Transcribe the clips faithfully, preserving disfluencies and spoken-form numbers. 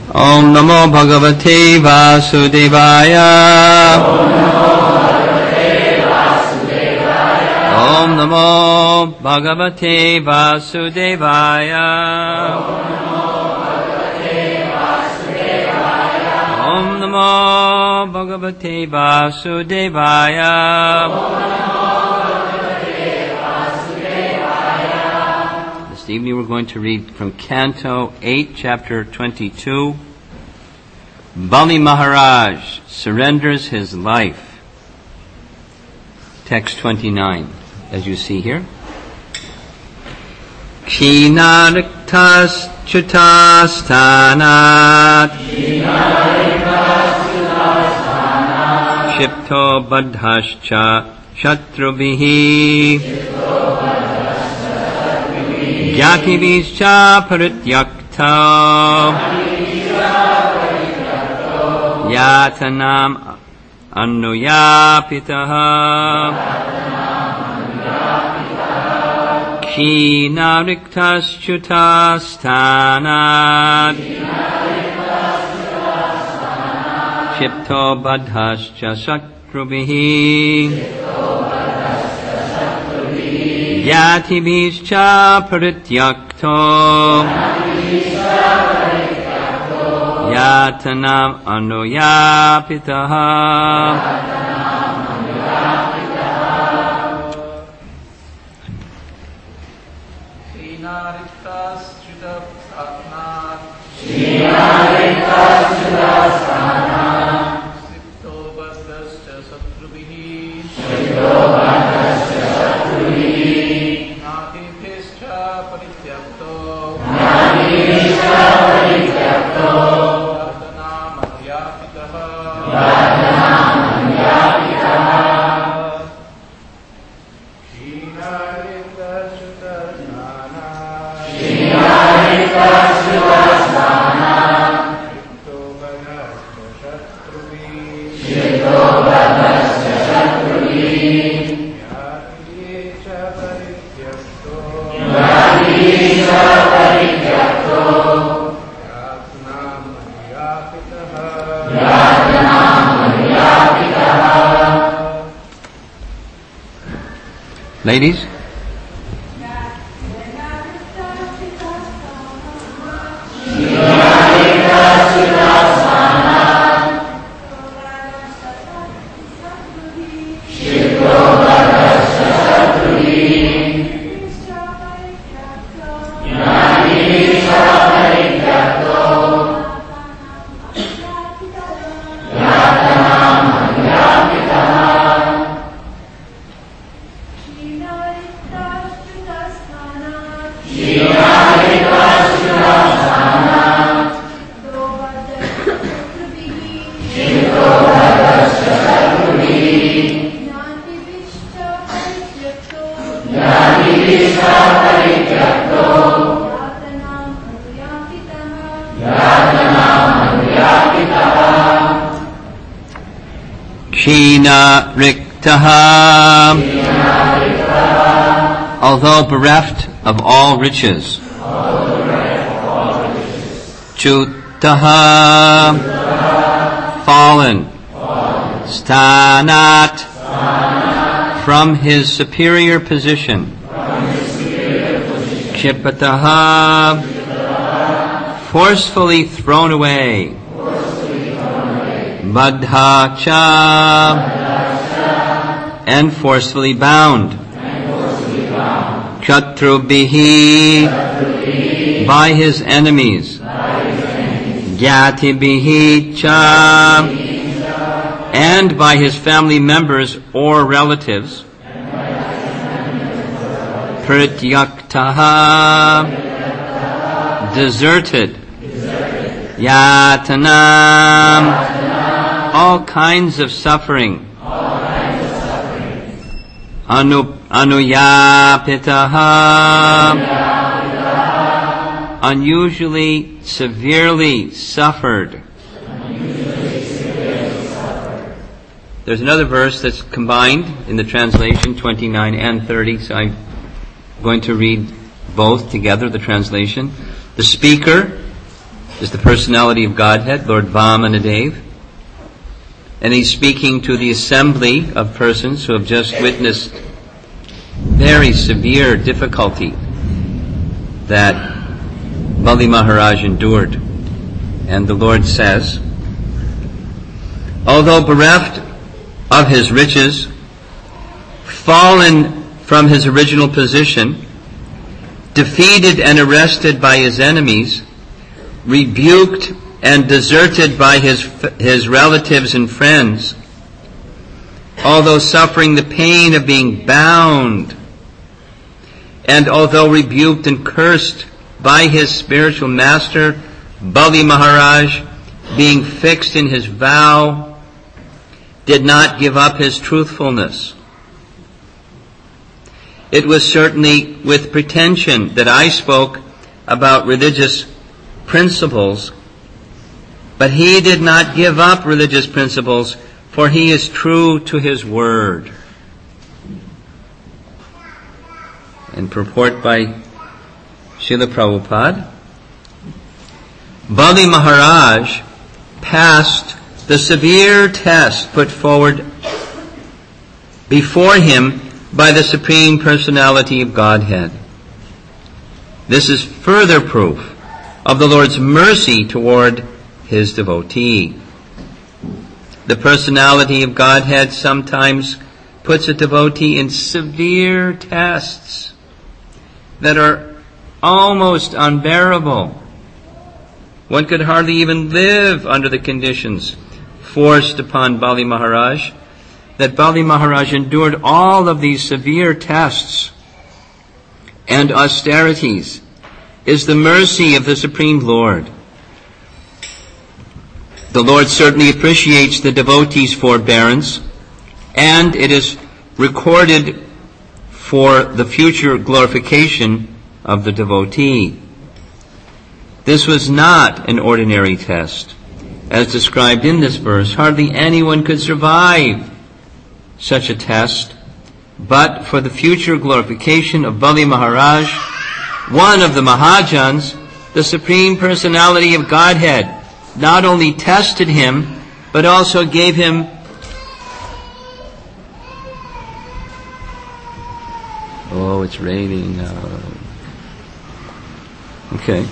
Om Namo Bhagavate Vasudevaya. Om Namo Bhagavate Vasudevaya. Om Namo Bhagavate Vasudevaya. This evening we're going to read from Canto eight, Chapter twenty-two. Bali Maharaj surrenders his life. Text twenty-nine, as you see here. Khinariktas chutastanat Shipto badhascha shatrubihi Gyativischa parityakta Yatanam anuyapitaha Khinariktas chutastanat Shipto badhascha shatrubihi Yatibhischa parityakto Yatanam anuyapitaha. Khinariktas chutastanat Shipto badhascha shatrubihi Yatibhischa parityakto Yatanam anuyapitaha. Khinariktas chutastanat Shipto badhascha shatrubihi Yatibhischa parityakto Yatanam anuyapitaha. Ladies? Khinariktaha, although bereft of all riches. Chutaha, fallen. Stanat, from his superior position. Kshipataha, forcefully thrown away. Badhacha, and forcefully bound. Shatrubihi, by his enemies. Gyatibihi cha, and by his family members or relatives. Prityaktaha, deserted. Yatanam, all kinds of suffering. Anu, anuyapitaha, unusually severely suffered. There's another verse that's combined in the translation, twenty-nine and thirty, so I'm going to read both together, the translation. The speaker is the personality of Godhead, Lord Vamanadev. And he's speaking to the assembly of persons who have just witnessed very severe difficulty that Bali Maharaj endured. And the Lord says, although bereft of his riches, fallen from his original position, defeated and arrested by his enemies, rebuked and deserted by his his relatives and friends, although suffering the pain of being bound, and although rebuked and cursed by his spiritual master, Bali Maharaj, being fixed in his vow, did not give up his truthfulness. It was certainly with pretension that I spoke about religious principles, but he did not give up religious principles, for he is true to his word. And purport by Srila Prabhupada, Bali Maharaj passed the severe test put forward before him by the Supreme Personality of Godhead. This is further proof of the Lord's mercy toward his devotee. The personality of Godhead sometimes puts a devotee in severe tests that are almost unbearable. One could hardly even live under the conditions forced upon Bali Maharaj. That Bali Maharaj endured all of these severe tests and austerities is the mercy of the Supreme Lord. The Lord certainly appreciates the devotee's forbearance, and it is recorded for the future glorification of the devotee. This was not an ordinary test. As described in this verse, hardly anyone could survive such a test, but for the future glorification of Bali Maharaj, one of the Mahajans, the Supreme Personality of Godhead, not only tested him, but also gave him oh, it's raining. Uh, okay.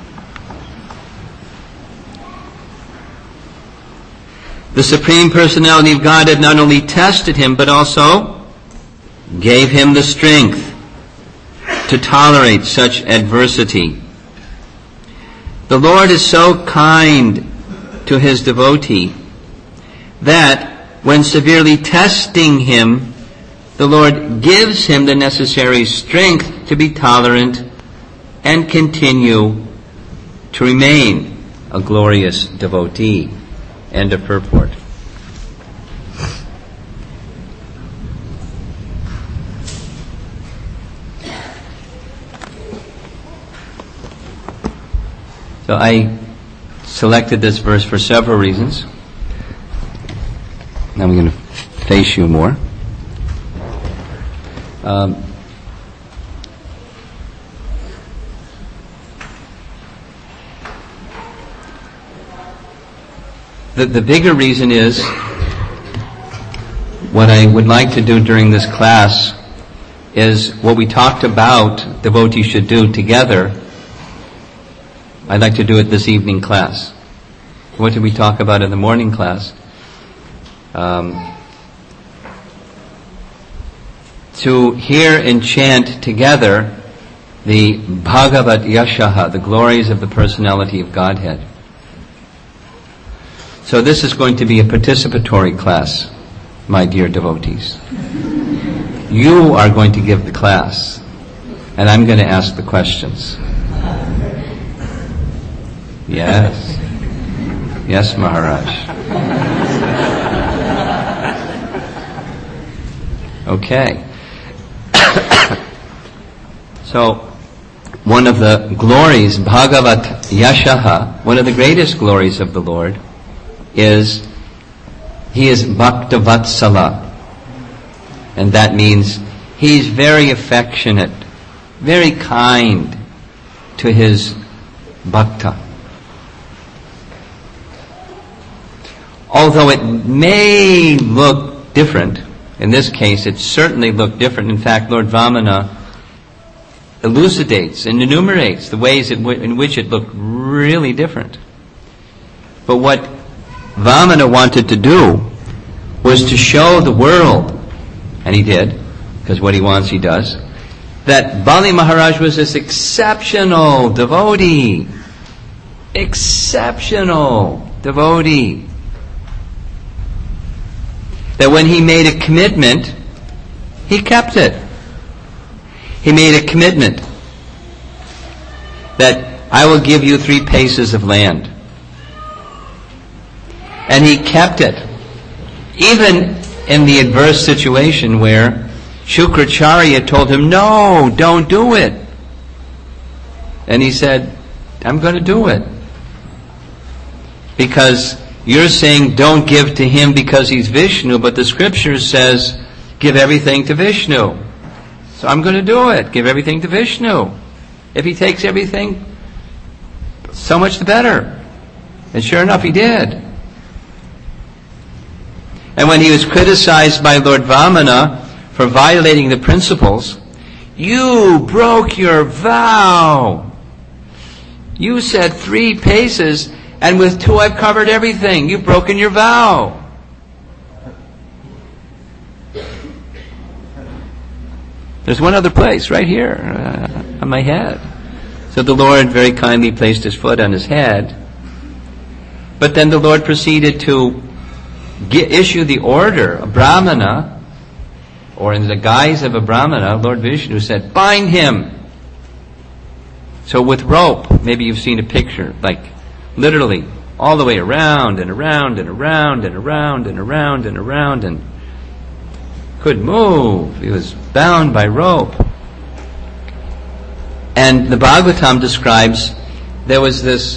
The Supreme Personality of Godhead not only tested him, but also gave him the strength to tolerate such adversity. The Lord is so kind to his devotee that when severely testing him, the Lord gives him the necessary strength to be tolerant and continue to remain a glorious devotee. End of purport. So I selected this verse for several reasons. Now I'm going to face you more. Um, the, the bigger reason is what I would like to do during this class is what we talked about devotees should do together. I'd like to do it this evening class. What did we talk about in the morning class? Um, to hear and chant together the Bhagavat Yashaha, the glories of the personality of Godhead. So this is going to be a participatory class, my dear devotees. You are going to give the class, and I'm going to ask the questions. Yes. Yes, Maharaj. Okay. So, one of the glories, Bhagavat Yashaha, one of the greatest glories of the Lord is He is Bhakta Vatsala. And that means He's very affectionate, very kind to His Bhakta. although it may look different, in this case it certainly looked different. In fact, Lord Vamana elucidates and enumerates the ways in, w- in which it looked really different. But what Vamana wanted to do was to show the world, and he did, because what he wants he does, that Bali Maharaj was this exceptional devotee. Exceptional devotee. That when he made a commitment, he kept it. He made a commitment that I will give you three paces of land. And he kept it. Even in the adverse situation where Shukracharya told him, no, don't do it. And he said, I'm going to do it. Because you're saying don't give to him because he's Vishnu, but the scripture says give everything to Vishnu. So I'm going to do it. Give everything to Vishnu. If he takes everything, so much the better. And sure enough, he did. And when he was criticized by Lord Vamana for violating the principles, you broke your vow. You said three paces, and with two I've covered everything. You've broken your vow. There's one other place, right here, uh, on my head. So the Lord very kindly placed his foot on his head. But then the Lord proceeded to get, issue the order, a Brahmana, or in the guise of a Brahmana, Lord Vishnu said, bind him. So with rope, maybe you've seen a picture, like literally all the way around and around and around and around and around and around and couldn't move. He was bound by rope. And the Bhagavatam describes there was this,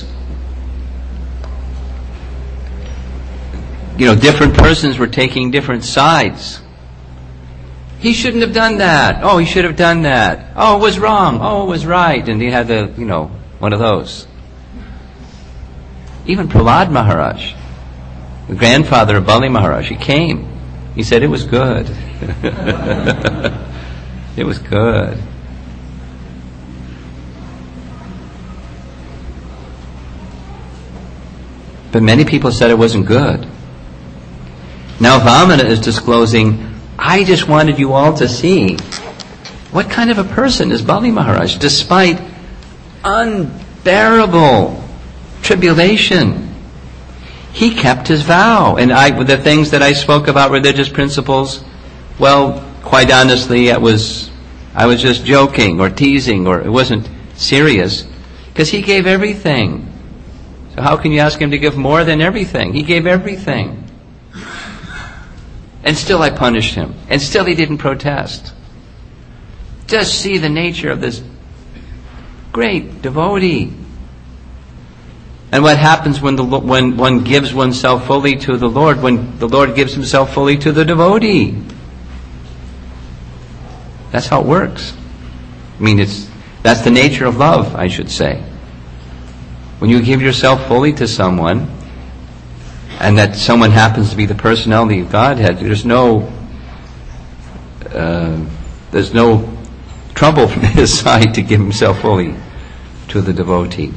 you know, different persons were taking different sides. He shouldn't have done that. Oh, he should have done that. Oh, it was wrong. Oh, it was right. And he had the, you know, one of those. Even Prahlad Maharaj, the grandfather of Bali Maharaj, he came. He said it was good. It was good. But many people said it wasn't good. Now Vamana is disclosing, I just wanted you all to see what kind of a person is Bali Maharaj, despite unbearable tribulation. He kept his vow. And I, the things that I spoke about, religious principles, well, quite honestly, it was, I was just joking or teasing, or it wasn't serious, because he gave everything. So how can you ask him to give more than everything? He gave everything. And still I punished him. And still he didn't protest. Just see the nature of this great devotee. And what happens when the when one gives oneself fully to the Lord, when the Lord gives himself fully to the devotee? That's how it works. I mean, it's that's the nature of love, I should say. When you give yourself fully to someone, and that someone happens to be the personality of Godhead, there's no uh, there's no trouble from his side to give himself fully to the devotee.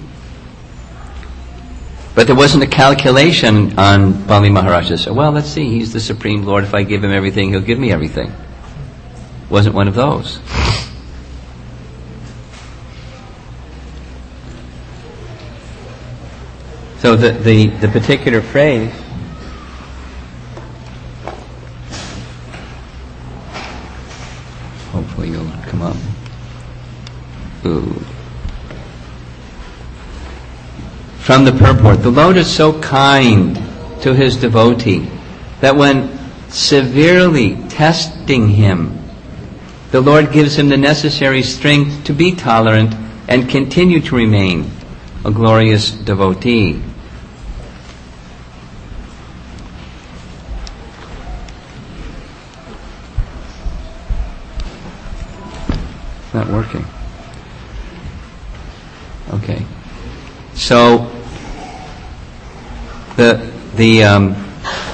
But there wasn't a calculation on Bali Maharaj to say, well, let's see, he's the Supreme Lord. If I give him everything, he'll give me everything. Wasn't one of those. So the, the, the particular phrase, hopefully you'll come up. Ooh. From the purport, the Lord is so kind to his devotee that when severely testing him, the Lord gives him the necessary strength to be tolerant and continue to remain a glorious devotee. It's not working. Okay. So the the um,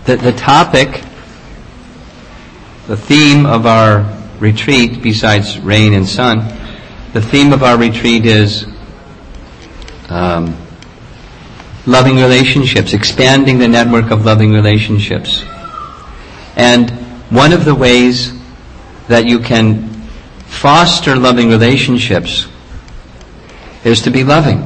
the, the topic, the theme of our retreat, besides rain and sun, the theme of our retreat is um, loving relationships, expanding the network of loving relationships. And one of the ways that you can foster loving relationships is to be loving.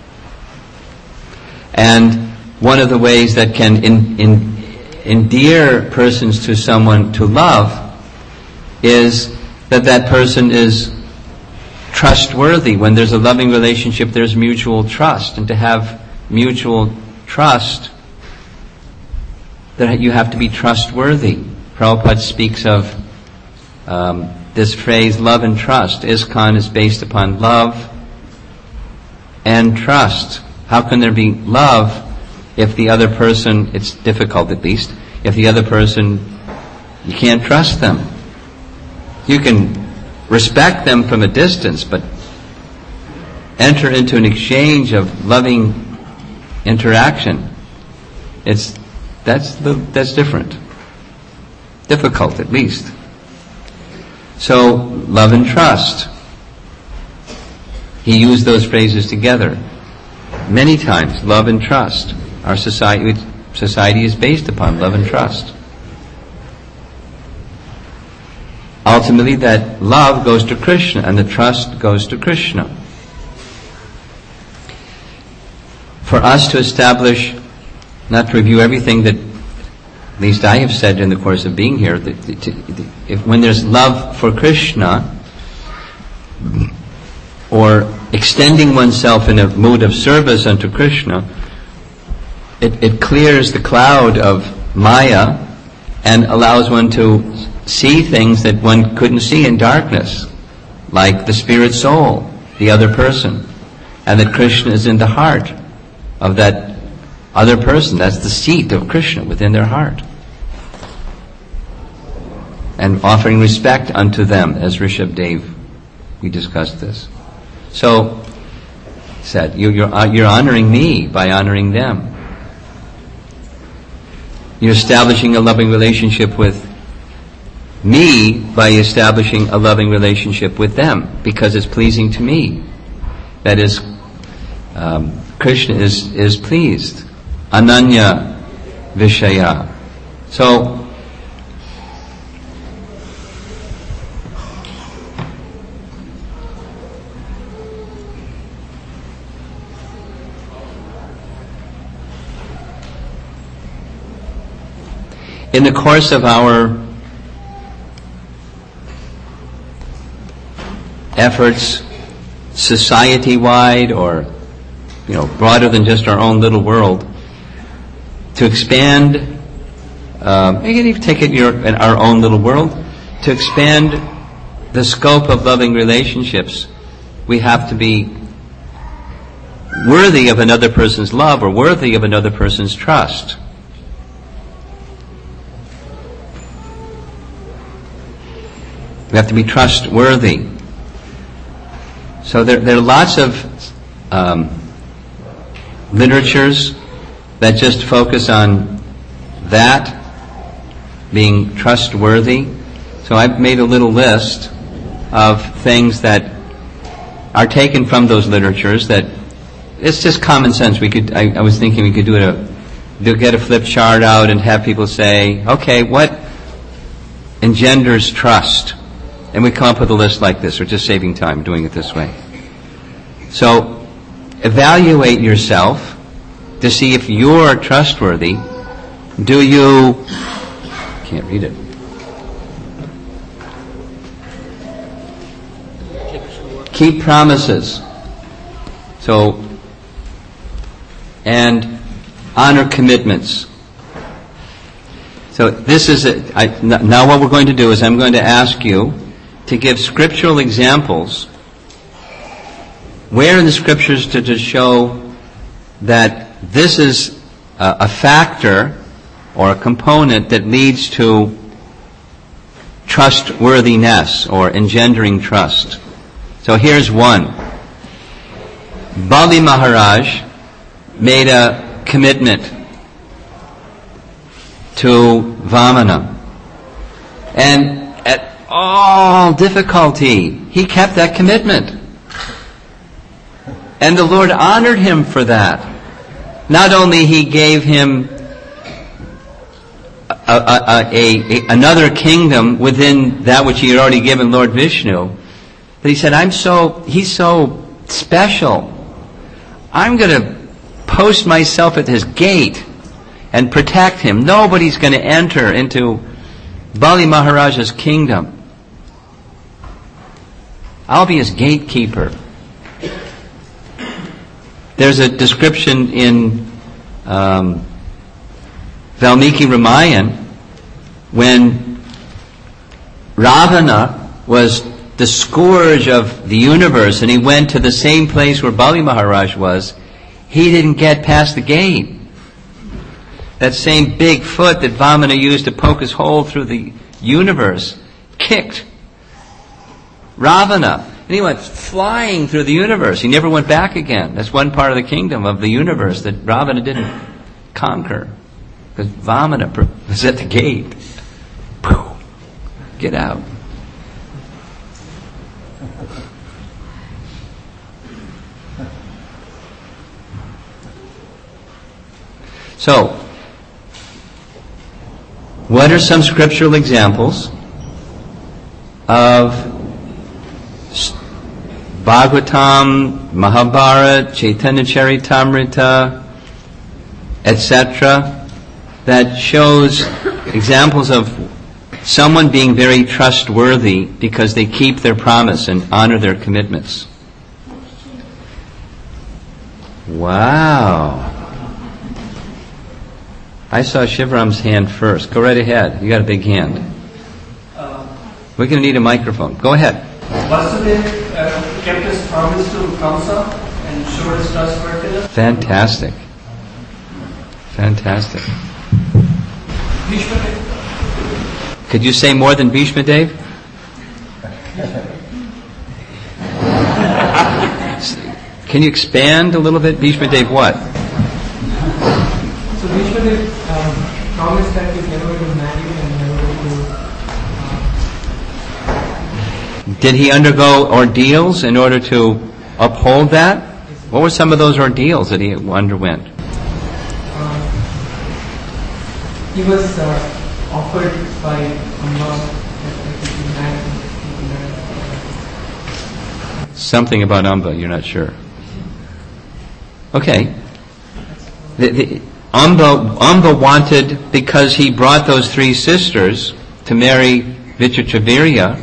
And one of the ways that can in, in, endear persons to someone to love is that that person is trustworthy. When there's a loving relationship, there's mutual trust. And to have mutual trust, that you have to be trustworthy. Prabhupada speaks of um, this phrase, love and trust. ISKCON is based upon love and trust. How can there be love if the other person, it's difficult at least, if the other person, you can't trust them. You can respect them from a distance, but enter into an exchange of loving interaction. It's that's the, that's different. Difficult, at least. So, love and trust. He used those phrases together many times. Love and trust. Our society society is based upon love and trust. Ultimately, that love goes to Krishna and the trust goes to Krishna. For us to establish, not to review everything that at least I have said in the course of being here, that, that, that if, when there's love for Krishna, or extending oneself in a mood of service unto Krishna, it, it clears the cloud of Maya and allows one to see things that one couldn't see in darkness, like the spirit soul, the other person, and that Krishna is in the heart of that other person. That's the seat of Krishna within their heart. And offering respect unto them, as Rishabdev, we discussed this. So, said, you, you're, uh, you're honoring me by honoring them. You're establishing a loving relationship with me by establishing a loving relationship with them, because it's pleasing to me. That is, um, Krishna is, is pleased. Ananya Vishaya. So, in the course of our efforts, society-wide or, you know, broader than just our own little world, to expand, um, you can even take it in, your, in our own little world, to expand the scope of loving relationships, we have to be worthy of another person's love or worthy of another person's trust. We have to be trustworthy. So there, there are lots of um, literatures that just focus on that, being trustworthy. So I've made a little list of things that are taken from those literatures that it's just common sense. We could, I, I was thinking we could do it a, do, get a flip chart out and have people say, okay, what engenders trust? And we come up with a list like this. We're just saving time doing it this way. So, evaluate yourself to see if you're trustworthy. Do you... Can't read it. Keep promises. So, and honor commitments. So this is it. I, now what we're going to do is I'm going to ask you to give scriptural examples where in the scriptures to, to show that this is a, a factor or a component that leads to trustworthiness or engendering trust. So here's one. Bali Maharaj made a commitment to Vamana. And at all difficulty, he kept that commitment. And the Lord honored him for that. Not only he gave him a, a, a, a, another kingdom within that which he had already given Lord Vishnu, but he said, I'm so, he's so special. I'm going to post myself at his gate and protect him. Nobody's going to enter into Bali Maharaja's kingdom. I'll be his gatekeeper. There's a description in um, Valmiki Ramayana when Ravana was the scourge of the universe and he went to the same place where Bali Maharaj was. He didn't get past the gate. That same big foot that Vamana used to poke his hole through the universe kicked Ravana. And he went flying through the universe. He never went back again. That's one part of the kingdom of the universe that Ravana didn't conquer. Because Vamana was at the gate. Get out. So, what are some scriptural examples of Bhagavatam, Mahabharata, Chaitanya Charitamrita, et cetera, that shows examples of someone being very trustworthy because they keep their promise and honor their commitments? Wow. I saw Shivram's hand first. Go right ahead. You got a big hand. Uh, We're going to need a microphone. Go ahead. Vasudeva uh, kept his promise to Kamsa and showed his trustworthiness. Fantastic. Fantastic. Bhishma, Could you say more than Bhishma Dev? Can you expand a little bit? Bhishma Dev what? so Bhishma um, promised that he's never going to marry and never going to. Uh, Did he undergo ordeals in order to uphold that? What were some of those ordeals that he underwent? uh, he was uh, offered by Allah that he can marry. Something about Amba, you're not sure. Okay. The, the, Amba, Amba wanted, because he brought those three sisters to marry Vichitravirya,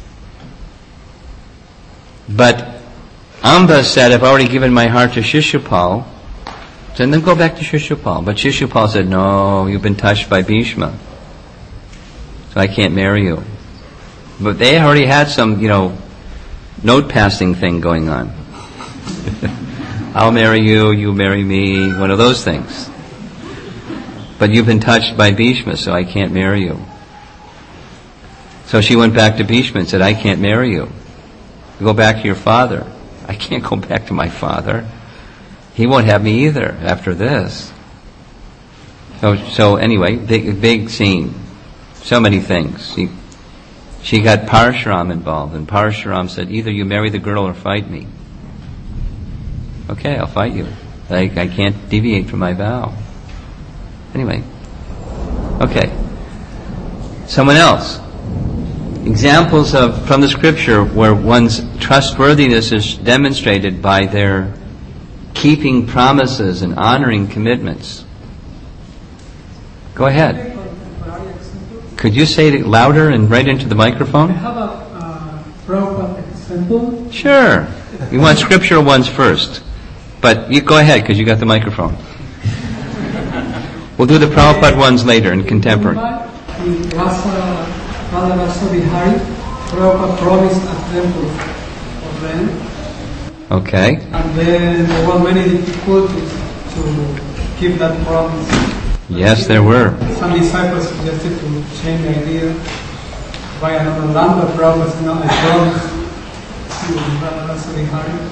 but Amba said, I've already given my heart to Shishupal, so then go back to Shishupal. But Shishupal said, no, you've been touched by Bhishma, so I can't marry you. But they already had some, you know, note-passing thing going on. I'll marry you, you marry me, one of those things. But you've been touched by Bhishma, so I can't marry you. So she went back to Bhishma and said, I can't marry you. Go back to your father. I can't go back to my father. He won't have me either after this. So, so anyway, big, big scene. So many things. She, she got Parshuram involved, and Parshuram said, either you marry the girl or fight me. Okay, I'll fight you. I, I can't deviate from my vow. Anyway. Okay. Someone else. Examples of from the scripture where one's trustworthiness is demonstrated by their keeping promises and honoring commitments. Go ahead. Could you say it louder and right into the microphone? I have a uh, Prabhupada example. Sure. You want scriptural ones first. But you go ahead because you got the microphone. We'll do the Prabhupada ones later in contemporary. In Rasa, Radha Rasa Bihari, Prabhupada promised a temple for them. Okay. And then there were many difficulties to keep that promise. Yes, there were. Some disciples suggested to change the idea, buy another land, but Prabhupada said, no, I promise to Radha Rasa Bihari.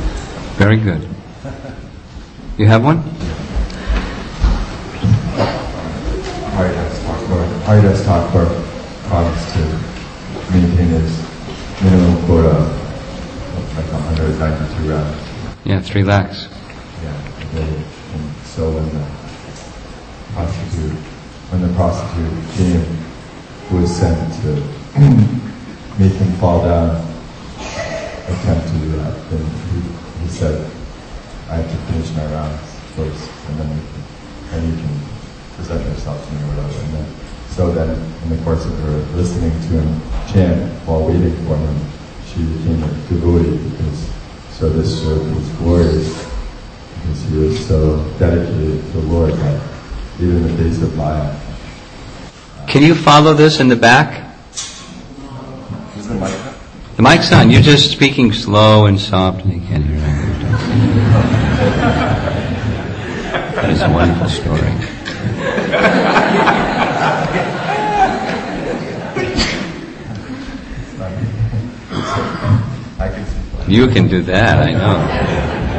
Very good. You have one? Haridas Thakur. Haridas Thakur promised to maintain his minimum quota of like one hundred ninety-two rounds. Yeah, three lakhs. Yeah, they, and so when the prostitute, when the prostitute came, who was sent to make him fall down, attempt to do that, then he, he said, I have to finish my rounds first, and then we can, and you can present yourself to me or whatever. And then, so then, in the course of her listening to him chant while waiting for him, she became a devotee because service served was glorious, because he was so dedicated to the Lord that even in the face of Maya. Can you follow this in the back? Is the mic? The mic's on. You're just speaking slow and soft, and you can't hear anything. That is a wonderful story. I can see. You can do that, I know.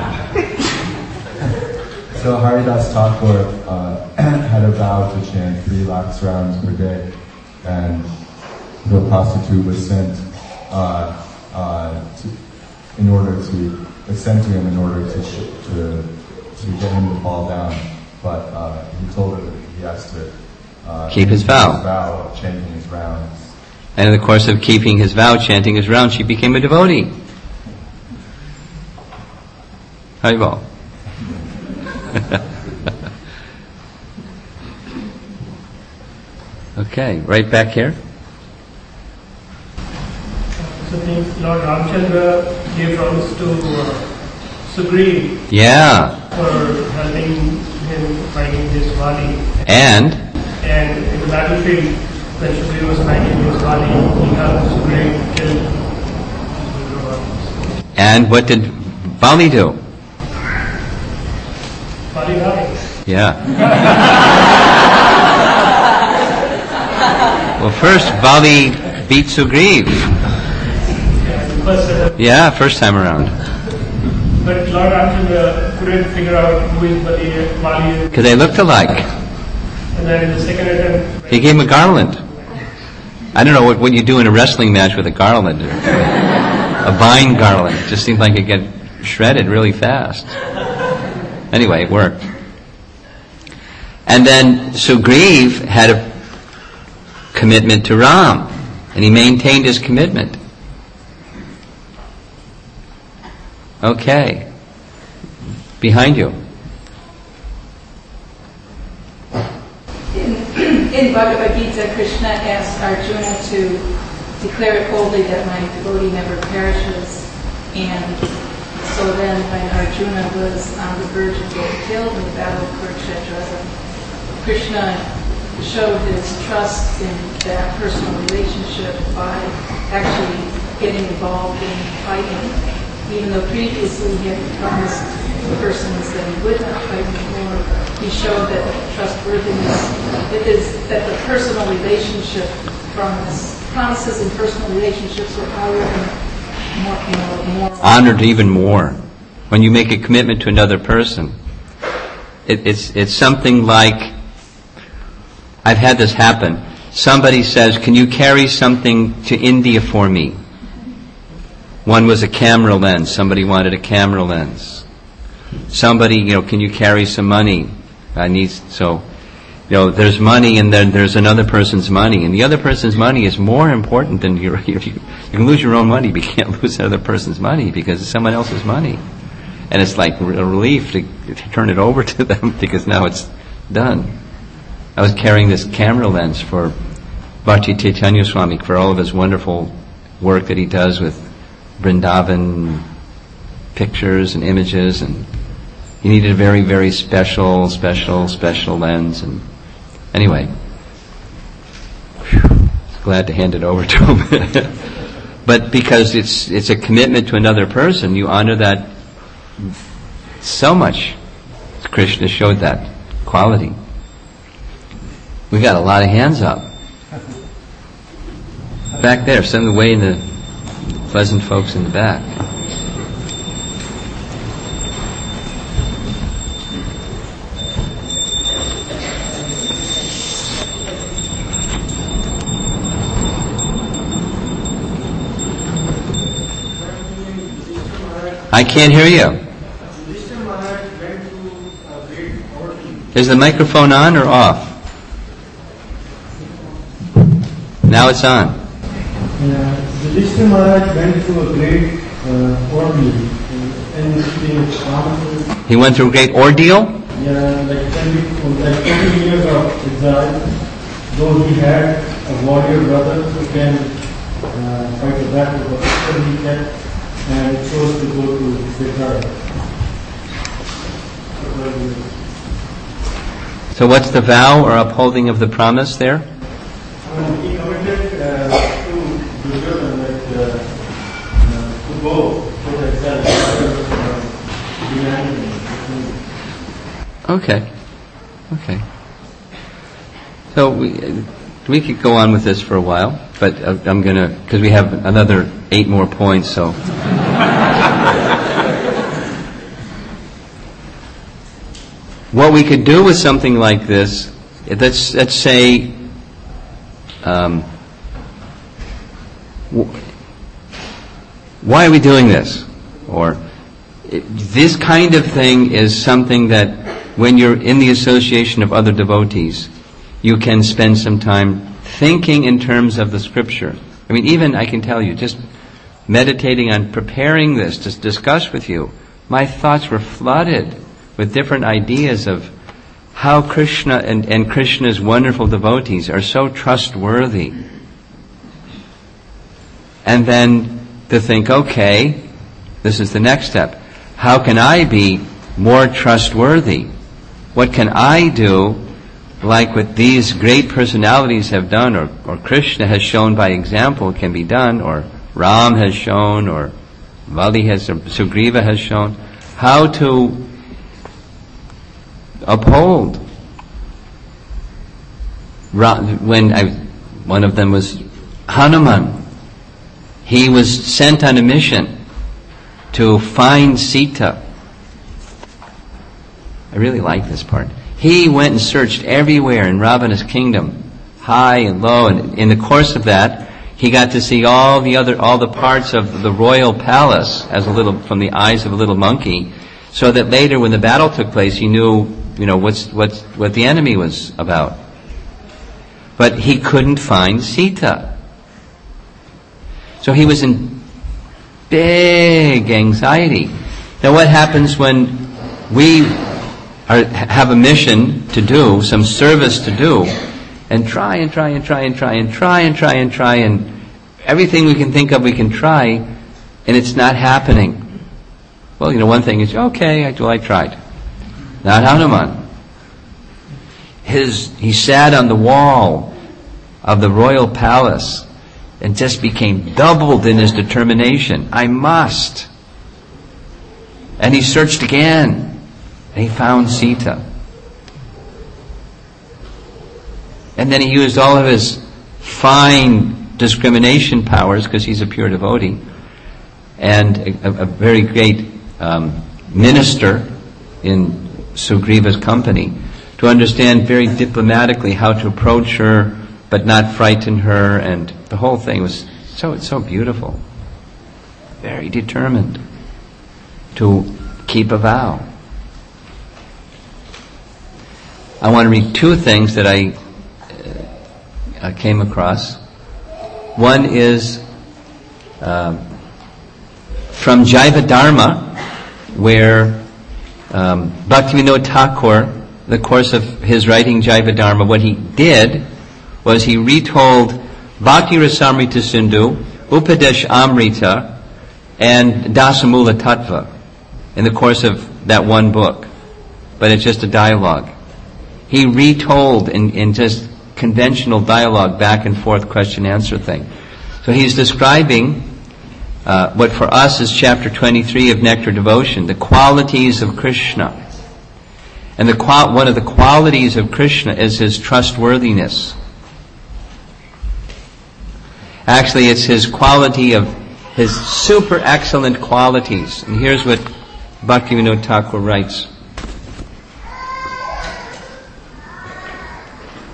So Haridas Thakur uh, had a vow to chant three lakhs rounds per day, and the prostitute was sent uh, uh, to, in order to sent to him in order to sh- to to get him to fall down, but uh, he told her that he has to uh, Keep his vow. his vow of chanting his rounds. And in the course of keeping his vow, chanting his rounds, she became a devotee. Haribol. Okay, right back here. So the Lord Ramchandra gave promise to uh, Sugriv Yeah. for helping him fighting this Vali. And And in the battlefield, when Sugriv was fighting this Vali, he helped Sugriv kill Sugriv. and what did Vali do? Vali died. Yeah. Well, first Vali beat Sugriv. Yeah, first set up. Yeah, first time around. But Lord Ramchandra couldn't figure out who is Vali, Vali is. Because they looked alike. And then in the second attempt, He gave him a garland. I don't know what, what you do in a wrestling match with a garland. A vine garland. It just seemed like it get shredded really fast. Anyway, it worked. And then Sugriv had a commitment to Ram, and he maintained his commitment. Okay. Behind you. In, in Bhagavad Gita, Krishna asked Arjuna to declare it boldly that my devotee never perishes. And so then when Arjuna was on the verge of getting killed in the battle of Kurukshetra, Krishna showed his trust in that personal relationship by actually getting involved in fighting. Even though previously he had promised the persons that he would not fight anymore, he showed that trustworthiness, it is that the personal relationship promise, promises and personal relationships were honored more, you know, more Honored even more. When you make a commitment to another person, it, it's it's something like, I've had this happen. Somebody says, can you carry something to India for me? One was a camera lens. Somebody wanted a camera lens. Somebody, you know, can you carry some money? I need, so, you know, there's money and then there's another person's money. And the other person's money is more important than your, you, you can lose your own money, but you can't lose another person's money because it's someone else's money. And it's like a relief to, to turn it over to them because now it's done. I was carrying this camera lens for Bhakti Chaitanya Swami for all of his wonderful work that he does with Vrindavan pictures and images, and he needed a very, very special, special, special lens. And anyway, whew, glad to hand it over to him. But because it's it's a commitment to another person, you honor that so much. Krishna showed that quality. We got a lot of hands up. Back there, some of the way in the pleasant folks in the back. I can't hear you. Yudhishthira Maharaj went through a great ordeal. Is the microphone on or off? Now it's on. Yeah, Yudhishthira Maharaj went through a great uh, ordeal in being harmful. He went through a great ordeal? Yeah, like ten, like twenty years of exile. Though he had a warrior brother who can uh, fight a battle, but still he kept and chose to go to Vikrara. So what's the vow or upholding of the promise there? And he committed uh, to Duryodhana like, uh, uh, to go to the exile uh, behind him. Okay. Okay. So we we could go on with this for a while, but I'm going to, because we have another eight more points, so. What we could do with something like this, let's, let's say, um, why are we doing this? Or this kind of thing is something that when you're in the association of other devotees, you can spend some time thinking in terms of the scripture. I mean, even I can tell you, just meditating on preparing this to discuss with you, my thoughts were flooded with different ideas of how Krishna and, and Krishna's wonderful devotees are so trustworthy. And then to think, okay, this is the next step. How can I be more trustworthy? What can I do like what these great personalities have done, or, or Krishna has shown by example can be done, or Ram has shown, or Vali has, or Sugriva has shown, how to uphold. When I, one of them was Hanuman. He was sent on a mission to find Sita. I really like this part. He went and searched everywhere in Ravana's kingdom, high and low, and in the course of that, he got to see all the other, all the parts of the royal palace as a little, from the eyes of a little monkey, so that later when the battle took place, he knew, you know, what's, what's, what the enemy was about. But he couldn't find Sita. So he was in big anxiety. Now what happens when we are, have a mission to do, some service to do, and try and try and try and try and try and try and try and everything we can think of we can try, and it's not happening. Well, you know, one thing is, okay, I, well, I tried. Not Hanuman. His, he sat on the wall of the royal palace and just became doubled in his determination. I must. And he searched again, and he found Sita. And then he used all of his fine discrimination powers, because he's a pure devotee, and a, a very great um, minister in Sugriva's company, to understand very diplomatically how to approach her, but not frighten her, and the whole thing was so so beautiful. Very determined to keep a vow. I want to read two things that I uh, came across. One is uh, from Jaiva Dharma, where um, Bhaktivinoda Thakur, the course of his writing Jaiva Dharma, what he did was he retold Bhakti Rasamrita Sindhu, Upadesh Amrita, and Dasamula Tattva in the course of that one book. But it's just a dialogue. He retold in, in just conventional dialogue, back and forth, question answer thing. So he's describing uh, what for us is chapter twenty-three of Nectar Devotion, the qualities of Krishna. And the qual- one of the qualities of Krishna is his trustworthiness. Actually, it's his quality of his super excellent qualities. And here's what Bhaktivinoda Thakur writes.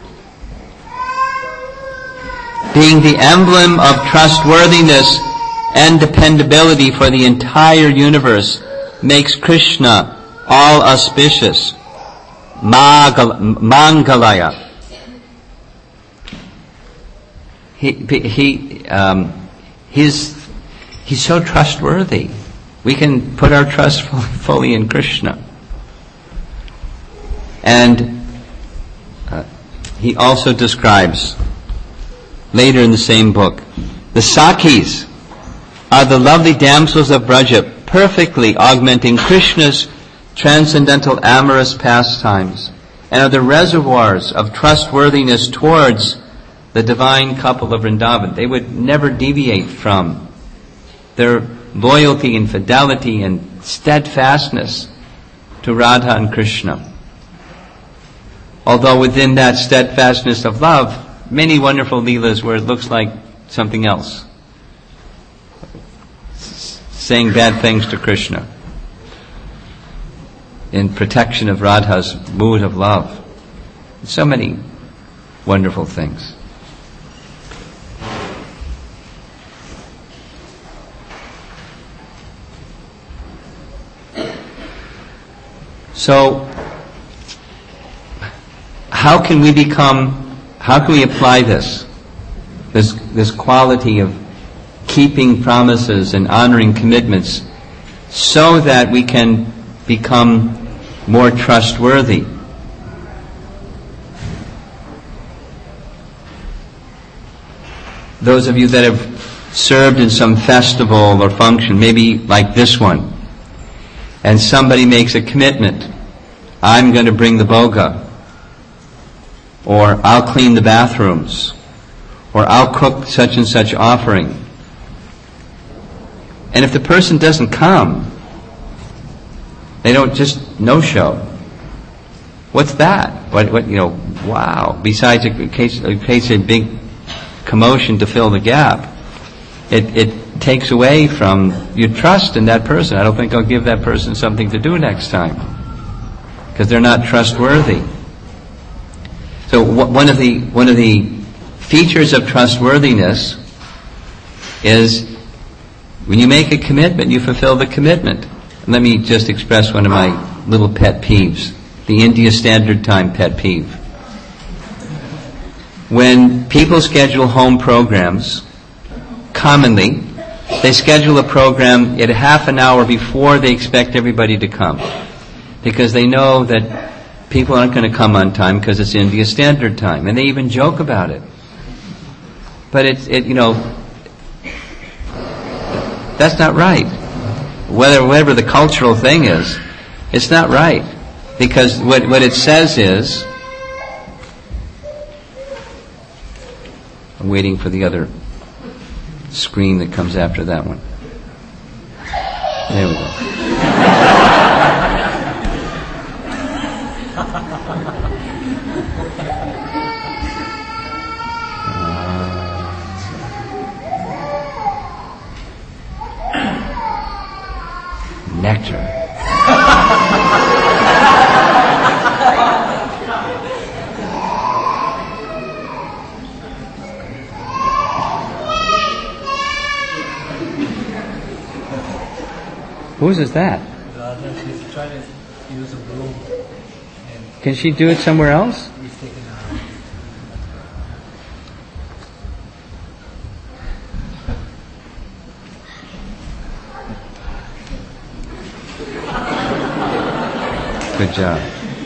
Being the emblem of trustworthiness and dependability for the entire universe makes Krishna all auspicious. Mangalaya. He, he, um, he's, he's so trustworthy. We can put our trust fully in Krishna. And uh, he also describes, later in the same book, the Sakhis are the lovely damsels of Braja, perfectly augmenting Krishna's transcendental amorous pastimes, and are the reservoirs of trustworthiness towards the divine couple of Vrindavan. They would never deviate from their loyalty and fidelity and steadfastness to Radha and Krishna. Although within that steadfastness of love, many wonderful leelas where it looks like something else. S- saying bad things to Krishna in protection of Radha's mood of love. So many wonderful things. So, how can we become, how can we apply this? This, this quality of keeping promises and honoring commitments so that we can become more trustworthy. Those of you that have served in some festival or function, maybe like this one, and somebody makes a commitment, I'm going to bring the boga, or I'll clean the bathrooms, or I'll cook such and such offering. And if the person doesn't come, they don't just no-show. What's that? What, what, you know, wow. Besides, in case, in case a big commotion to fill the gap, it, it takes away from your trust in that person. I don't think I'll give that person something to do next time, because they're not trustworthy. So w- one of the one of the features of trustworthiness is when you make a commitment, you fulfill the commitment. Let me just express one of my little pet peeves, the India Standard Time pet peeve. When people schedule home programs, commonly, they schedule a program at half an hour before they expect everybody to come, because they know that people aren't going to come on time because it's India Standard Time, and they even joke about it. But it's, it, you know, that's not right. Whether whatever the cultural thing is, it's not right, because what what it says is, I'm waiting for the other screen that comes after that one. There we go. Uh, nectar. Whose is that? Radha, she's trying to use a broom. Can she do it somewhere else? He's taking her. Good job.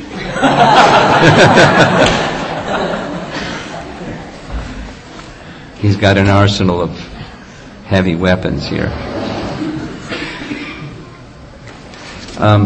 He's got an arsenal of heavy weapons here. Um,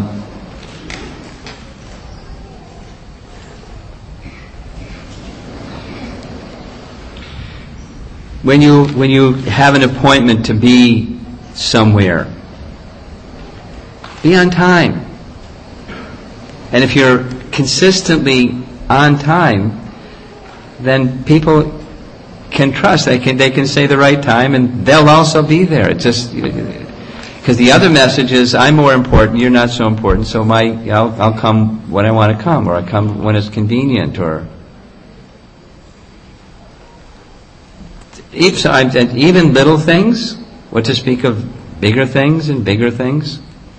when you when you have an appointment to be somewhere, be on time. And if you're consistently on time, then people can trust. They can they can say the right time, and they'll also be there. It's just. Because the other message is, I'm more important, you're not so important, so my I'll, I'll come when I want to come, or I come when it's convenient, or even little things What to speak of bigger things and bigger things?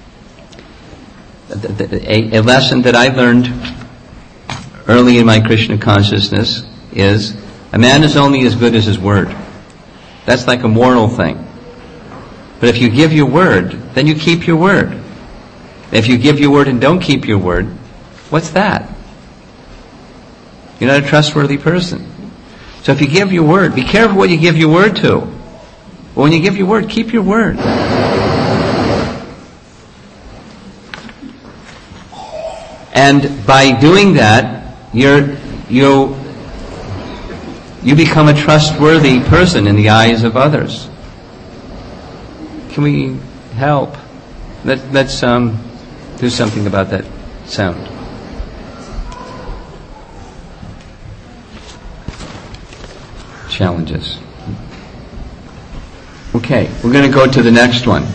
A, a lesson that I learned early in my Krishna consciousness is a man is only as good as his word. That's like a moral thing. But if you give your word, then you keep your word. If you give your word and don't keep your word, what's that? You're not a trustworthy person. So if you give your word, be careful what you give your word to. But when you give your word, keep your word. And by doing that, you're, you you become a trustworthy person in the eyes of others. Can we help? Let, let's um, do something about that sound. Challenges. Okay, we're going to go to the next one.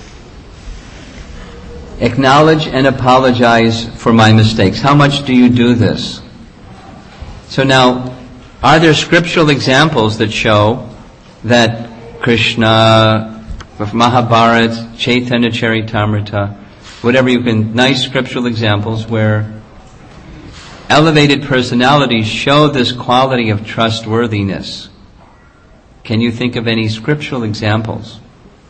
Acknowledge and apologize for my mistakes. How much do you do this? So now, are there scriptural examples that show that Krishna, Mahabharata, Chaitanya Charitamrita, whatever you can, nice scriptural examples where elevated personalities show this quality of trustworthiness? Can you think of any scriptural examples?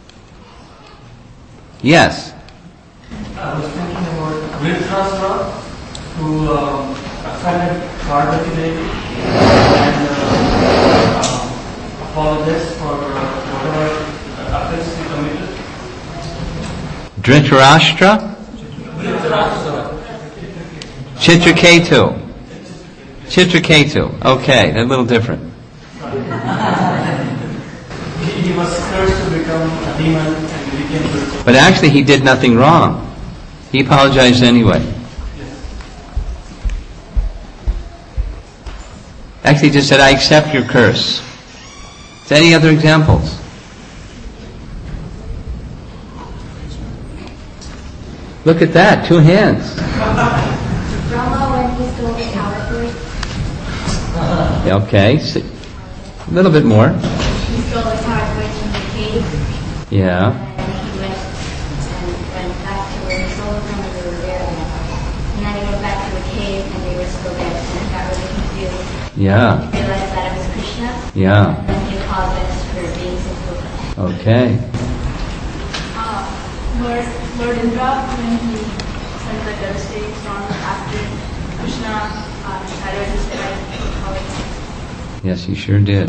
Yes. I was thinking about Dhritarashtra, who um, offended Parvati Devi and uh, um, apologized for uh, whatever offense he committed. Dhritarashtra? Chitraketu. Chitraketu. Okay, they're a little different. he, he was cursed to become a demon and he became good. But actually he did nothing wrong. He apologized anyway. Actually he just said, I accept your curse. Is there any other examples? Look at that, two hands. Brahma when he stole the caliber. Okay, so, a little bit more. He stole the caliber from the cave. Yeah. And he went and went back to where he stole it from and they were there. And then he went back to the cave and they were still there. And he got really confused. Yeah. He realized that it was Krishna. Yeah. And then he apologized for being so foolish. Okay. Uh, Lord, Lord Indra, when he sent the devastating storm after Krishna uh, shattered his life. Yes, he sure did.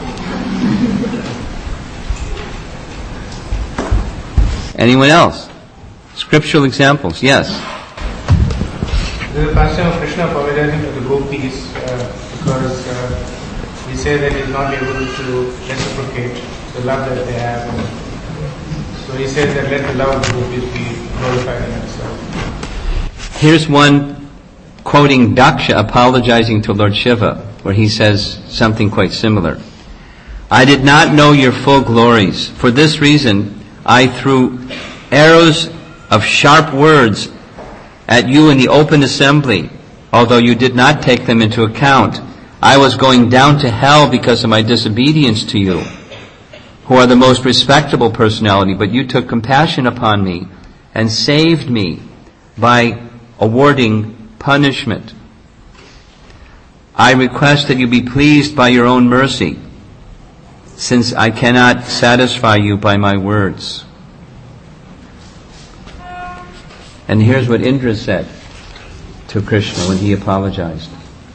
Anyone else? Scriptural examples, yes. There's a pastime of Krishna apologizing to the gopis uh, because uh, he said that he's not able to reciprocate the love that they have. So he says that let the love of the gopis be glorified in itself. Here's one quoting Daksha apologizing to Lord Shiva, where he says something quite similar. I did not know your full glories. For this reason, I threw arrows of sharp words at you in the open assembly, although you did not take them into account. I was going down to hell because of my disobedience to you, who are the most respectable personality, but you took compassion upon me and saved me by awarding punishment. I request that you be pleased by your own mercy, since I cannot satisfy you by my words. And here's what Indra said to Krishna when he apologized.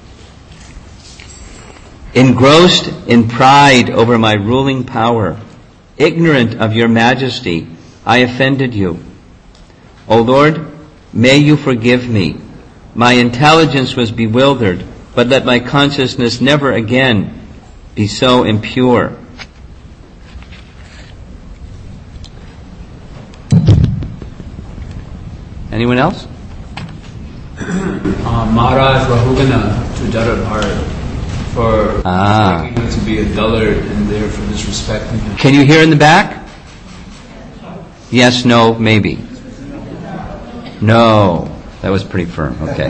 Engrossed in pride over my ruling power, ignorant of your majesty, I offended you. O Lord, may you forgive me. My intelligence was bewildered, but let my consciousness never again be so impure. Anyone else? Uh, Maharaj Rahugana to Jadar Bharat for ah. making him to be a dullard and therefore disrespecting him. Can you hear in the back? Yes, no, maybe. No. That was pretty firm. Okay.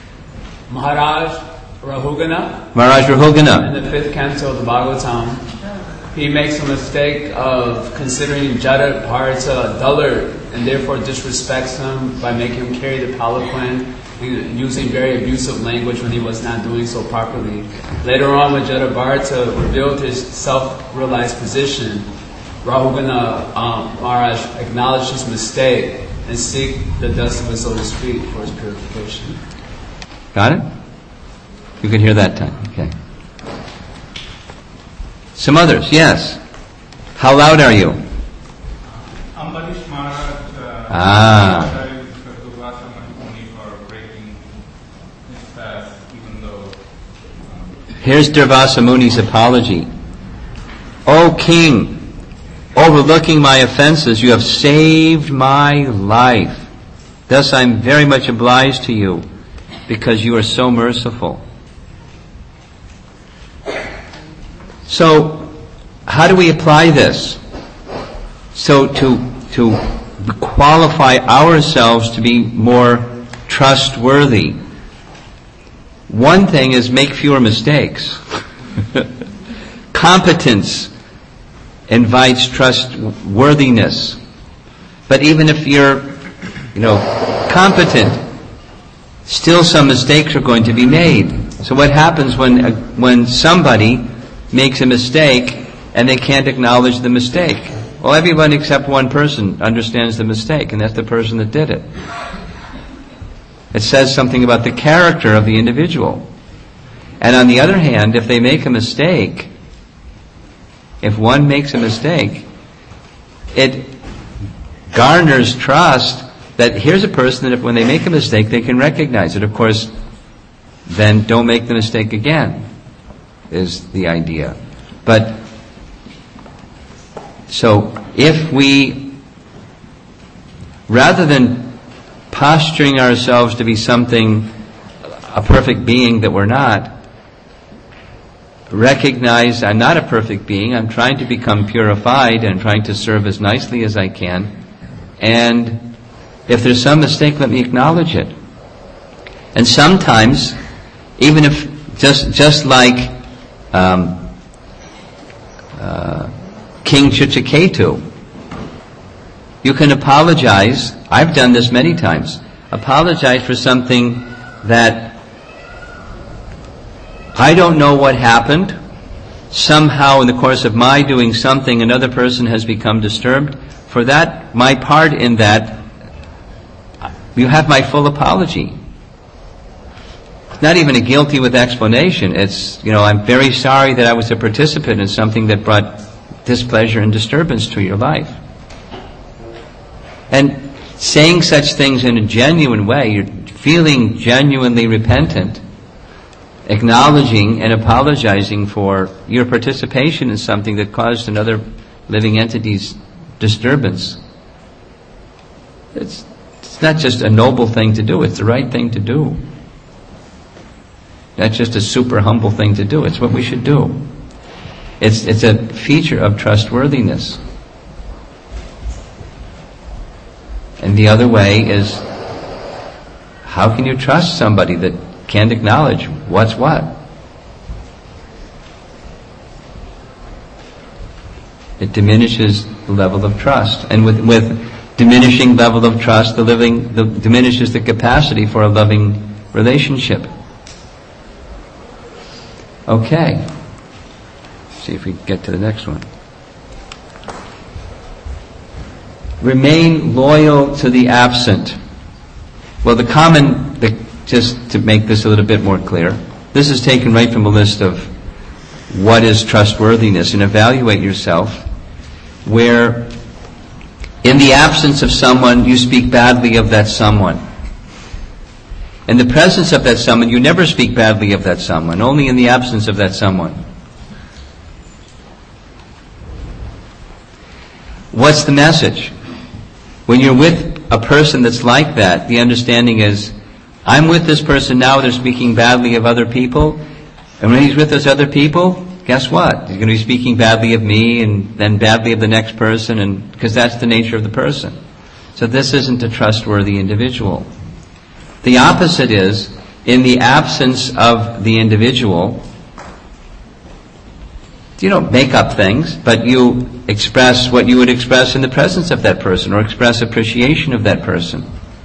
Maharaj Rahugana. Maharaj Rahugana. In the fifth canto of the Bhagavatam, he makes a mistake of considering Jada Bharata dullard and therefore disrespects him by making him carry the palanquin, using very abusive language when he was not doing so properly. Later on, when Jada Bharata revealed his self-realized position, Rahugana um, Maharaj acknowledged his mistake and seek the dust of his lotus feet for his purification. Got it? You can hear that time. Okay. Some others, yes. How loud are you? Ambarish Maharaj uh, Ah. criticized Durvasa Muni for breaking his fast, even though. Um, Here's Durvasa Muni's apology. O king, overlooking my offenses, you have saved my life. Thus I am very much obliged to you, because you are so merciful. So, how do we apply this? So to to qualify ourselves to be more trustworthy. One thing is make fewer mistakes. Competence invites trustworthiness. But even if you're, you know, competent, still some mistakes are going to be made. So what happens when uh, when somebody makes a mistake and they can't acknowledge the mistake? Well, everyone except one person understands the mistake, and that's the person that did it. It says something about the character of the individual. And on the other hand, if they make a mistake, if one makes a mistake, it garners trust that here's a person that if when they make a mistake, they can recognize it. Of course, then don't make the mistake again, is the idea. But, so, if we, rather than posturing ourselves to be something, a perfect being that we're not, recognize I'm not a perfect being, I'm trying to become purified and trying to serve as nicely as I can, and if there's some mistake, let me acknowledge it. And sometimes, even if, just just like um, uh, King Chitraketu, you can apologize. I've done this many times. Apologize for something that I don't know what happened. Somehow in the course of my doing something, another person has become disturbed. For that, my part in that, you have my full apology. It's not even a guilty with explanation. It's, you know, I'm very sorry that I was a participant in something that brought displeasure and disturbance to your life. And saying such things in a genuine way, you're feeling genuinely repentant, acknowledging and apologizing for your participation in something that caused another living entity's disturbance. It's, it's not just a noble thing to do, it's the right thing to do. Not just a super humble thing to do, it's what we should do. It's, it's a feature of trustworthiness. And the other way is, how can you trust somebody that can't acknowledge what's what? It diminishes the level of trust. And with, with diminishing level of trust, the living the, diminishes the capacity for a loving relationship. Okay. See if we can get to the next one. Remain loyal to the absent. Well, the common, the, just to make this a little bit more clear, this is taken right from a list of what is trustworthiness, and evaluate yourself, where in the absence of someone, you speak badly of that someone. In the presence of that someone, you never speak badly of that someone, only in the absence of that someone. What's the message? When you're with a person that's like that, the understanding is, I'm with this person now, they're speaking badly of other people, and when he's with those other people, guess what? He's going to be speaking badly of me, and then badly of the next person, and because that's the nature of the person. So this isn't a trustworthy individual. The opposite is, in the absence of the individual, You don't make up things, but you express what you would express in the presence of that person, or express appreciation of that person.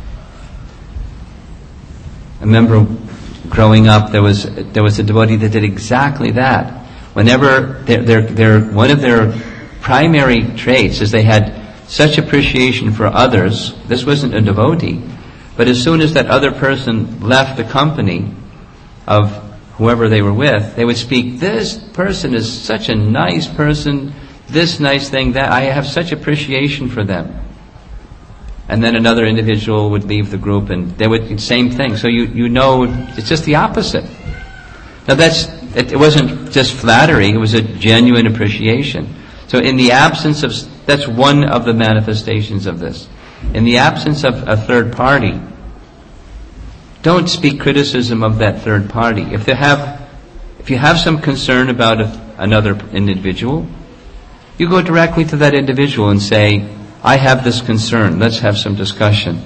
I remember growing up, there was there was a devotee that did exactly that. Whenever their their their one of their primary traits is they had such appreciation for others. This wasn't a devotee, but as soon as that other person left the company of whoever they were with, they would speak, "This person is such a nice person, this nice thing, that I have such appreciation for them." And then another individual would leave the group and they would, same thing. So you, you know, it's just the opposite. Now that's, it, it wasn't just flattery, it was a genuine appreciation. So in the absence of, that's one of the manifestations of this. In the absence of a third party, don't speak criticism of that third party. If they have, if you have some concern about a, another individual, you go directly to that individual and say, "I have this concern. Let's have some discussion."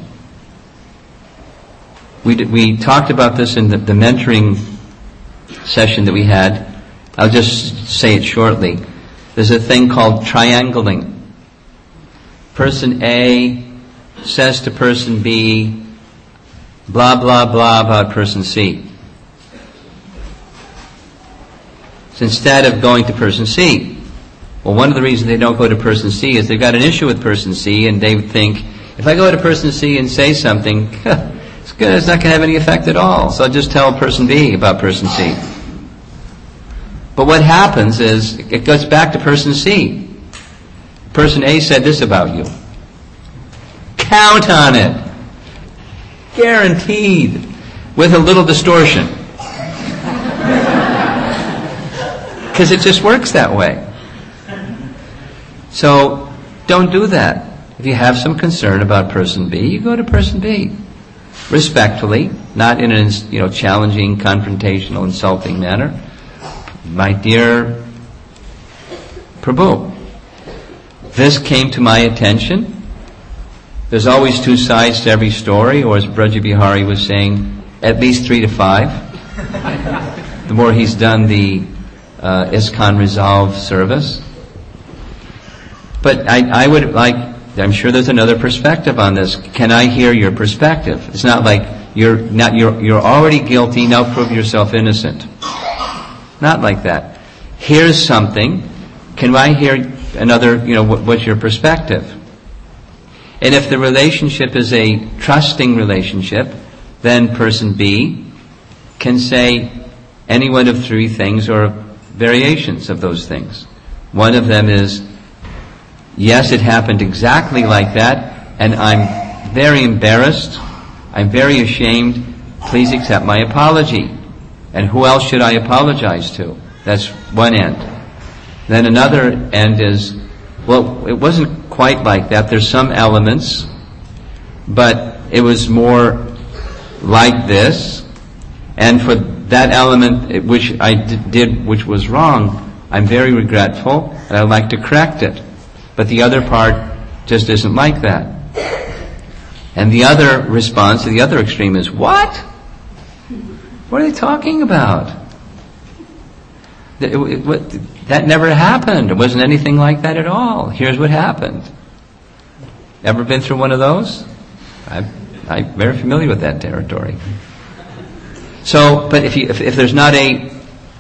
We did, we talked about this in the, the mentoring session that we had. I'll just say it shortly. There's a thing called triangling. Person A says to person B, blah, blah, blah about person C. So instead of going to person C, well, one of the reasons they don't go to person C is they've got an issue with person C, and they think, if I go to person C and say something, it's good, it's not going to have any effect at all, so I'll just tell person B about person C. But what happens is, it goes back to person C. Person A said this about you. Count on it. Guaranteed. With a little distortion. Because it just works that way. So, don't do that. If you have some concern about person B, you go to person B. Respectfully, not in a you know, challenging, confrontational, insulting manner. My dear Prabhu, this came to my attention. There's always two sides to every story, or as Braja Bihari was saying, at least three to five. The more he's done the uh, ISKCON Resolve service. But I, I would like, I'm sure there's another perspective on this. Can I hear your perspective? It's not like you're not you're you're already guilty, now prove yourself innocent. Not like that. Here's something. Can I hear another, you know, what, what's your perspective? And if the relationship is a trusting relationship, then person B can say any one of three things or variations of those things. One of them is, yes, it happened exactly like that, and I'm very embarrassed, I'm very ashamed, please accept my apology. And who else should I apologize to? That's one end. Then another end is, well, it wasn't quite like that. There's some elements, but it was more like this. And for that element which I did, which was wrong, I'm very regretful, and I'd like to correct it. But the other part just isn't like that. And the other response, the other extreme is, what? What are they talking about? It, it, what, that never happened. It wasn't anything like that at all. Here's what happened. Ever been through one of those? I'm, I'm very familiar with that territory. So, but if, you, if, if there's not a,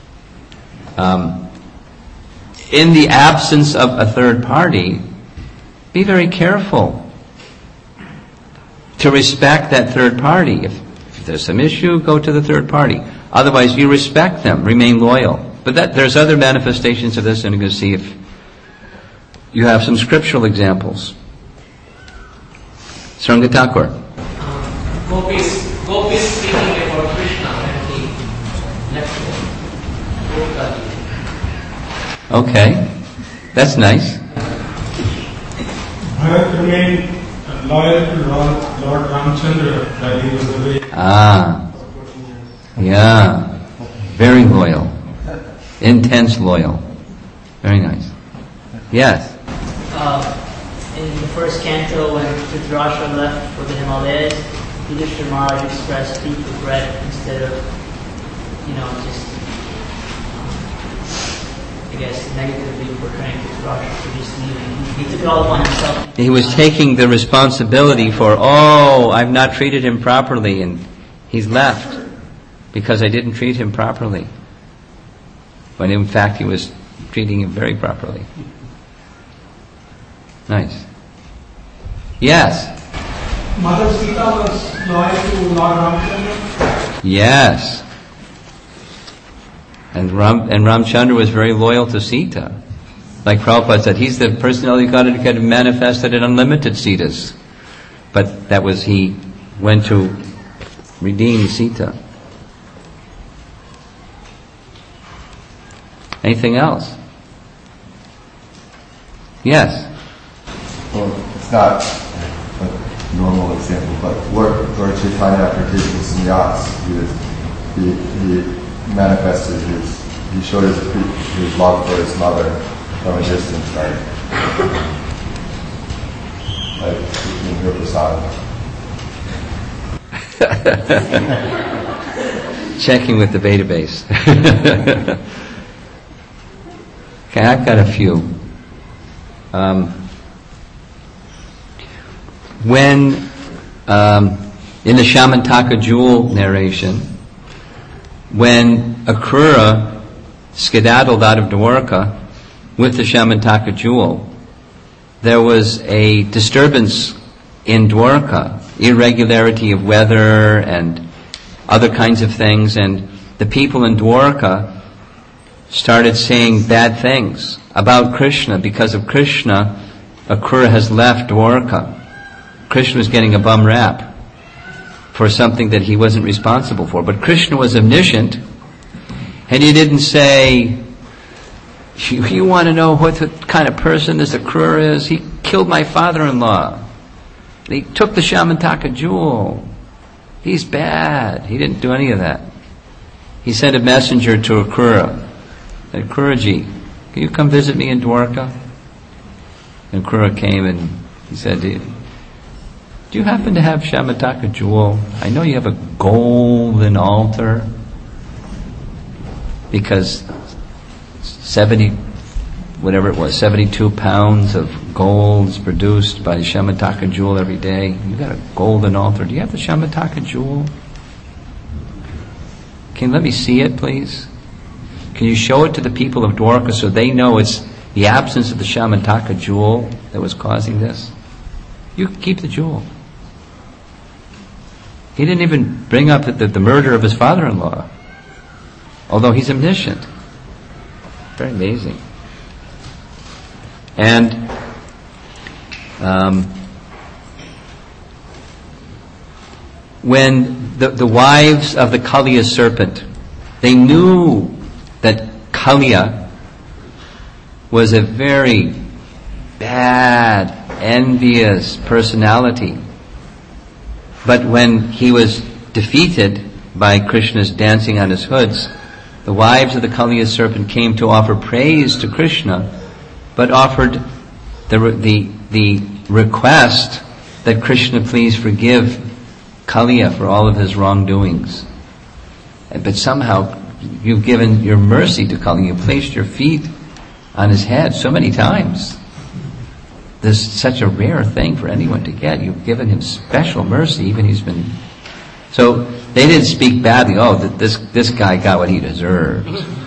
um, in the absence of a third party, be very careful to respect that third party. If, if there's some issue, go to the third party. Otherwise, you respect them, remain loyal. But that, there's other manifestations of this, and I'm going to see if you have some scriptural examples. Saranga Thakur. Um, Gopis, Gopis speaking about Krishna and he left him. Okay, that's nice. Bharat remained loyal to Lord, Lord Ramchandra, that he was away. Ah, yeah, very loyal. Intense loyal. Very nice. Yes. Uh, in the first canto, when Dhritarashtra left for the Himalayas, Yudhishthira Maharaj expressed deep regret instead of, you know, just um, I guess, negatively portraying Dhritarashtra for just leaving. He, he took it all upon himself. He was taking the responsibility for, oh, I've not treated him properly, and he's left because I didn't treat him properly. When in fact he was treating him very properly. Nice. Yes? Mother Sita was loyal to Lord Ramchandra? Yes. And Ram, and Ramchandra was very loyal to Sita. Like Prabhupada said, he's the personality of God who could have manifested in unlimited Sitas. But that was, he went to redeem Sita. Anything else? Yes? Well, it's not a normal example, but Lord, Lord Chaitanya, after taking sannyas, he, he, he manifested his, he showed his, his love for his mother from a distance, right? Like in her prasad. Checking with the database. Okay, I've got a few. Um, when um, in the Shamantaka jewel narration, when Akrura skedaddled out of Dwarka with the Shamantaka jewel, there was a disturbance in Dwarka, irregularity of weather and other kinds of things, and the people in Dwarka started saying bad things about Krishna. Because of Krishna, Akrura has left Dwarka. Krishna was getting a bum rap for something that he wasn't responsible for. But Krishna was omniscient, and he didn't say, you, you want to know what the kind of person this Akrura is? He killed my father-in-law. He took the Shamantaka jewel. He's bad. He didn't do any of that. He sent a messenger to Akrura. Said, Akruraji, can you come visit me in Dwarka? And Akrura came and he said, do you happen to have Shamantaka jewel? I know you have a golden altar. Because seventy, whatever it was, seventy-two pounds of gold is produced by Shamantaka jewel every day. You got a golden altar. Do you have the Shamantaka jewel? Can you let me see it, please? Can you show it to the people of Dwarka so they know it's the absence of the Shamantaka jewel that was causing this? You keep the jewel. He didn't even bring up the, the, the murder of his father-in-law, although he's omniscient. Very amazing. And um, when the, the wives of the Kaliya serpent, they knew that Kaliya was a very bad, envious personality. But when he was defeated by Krishna's dancing on his hoods, the wives of the Kaliya serpent came to offer praise to Krishna, but offered the the the request that Krishna please forgive Kaliya for all of his wrongdoings. But somehow you've given your mercy to Kaliya. You placed your feet on his head so many times. This is such a rare thing for anyone to get. You've given him special mercy, even he's been... So they didn't speak badly, oh, this this guy got what he deserved.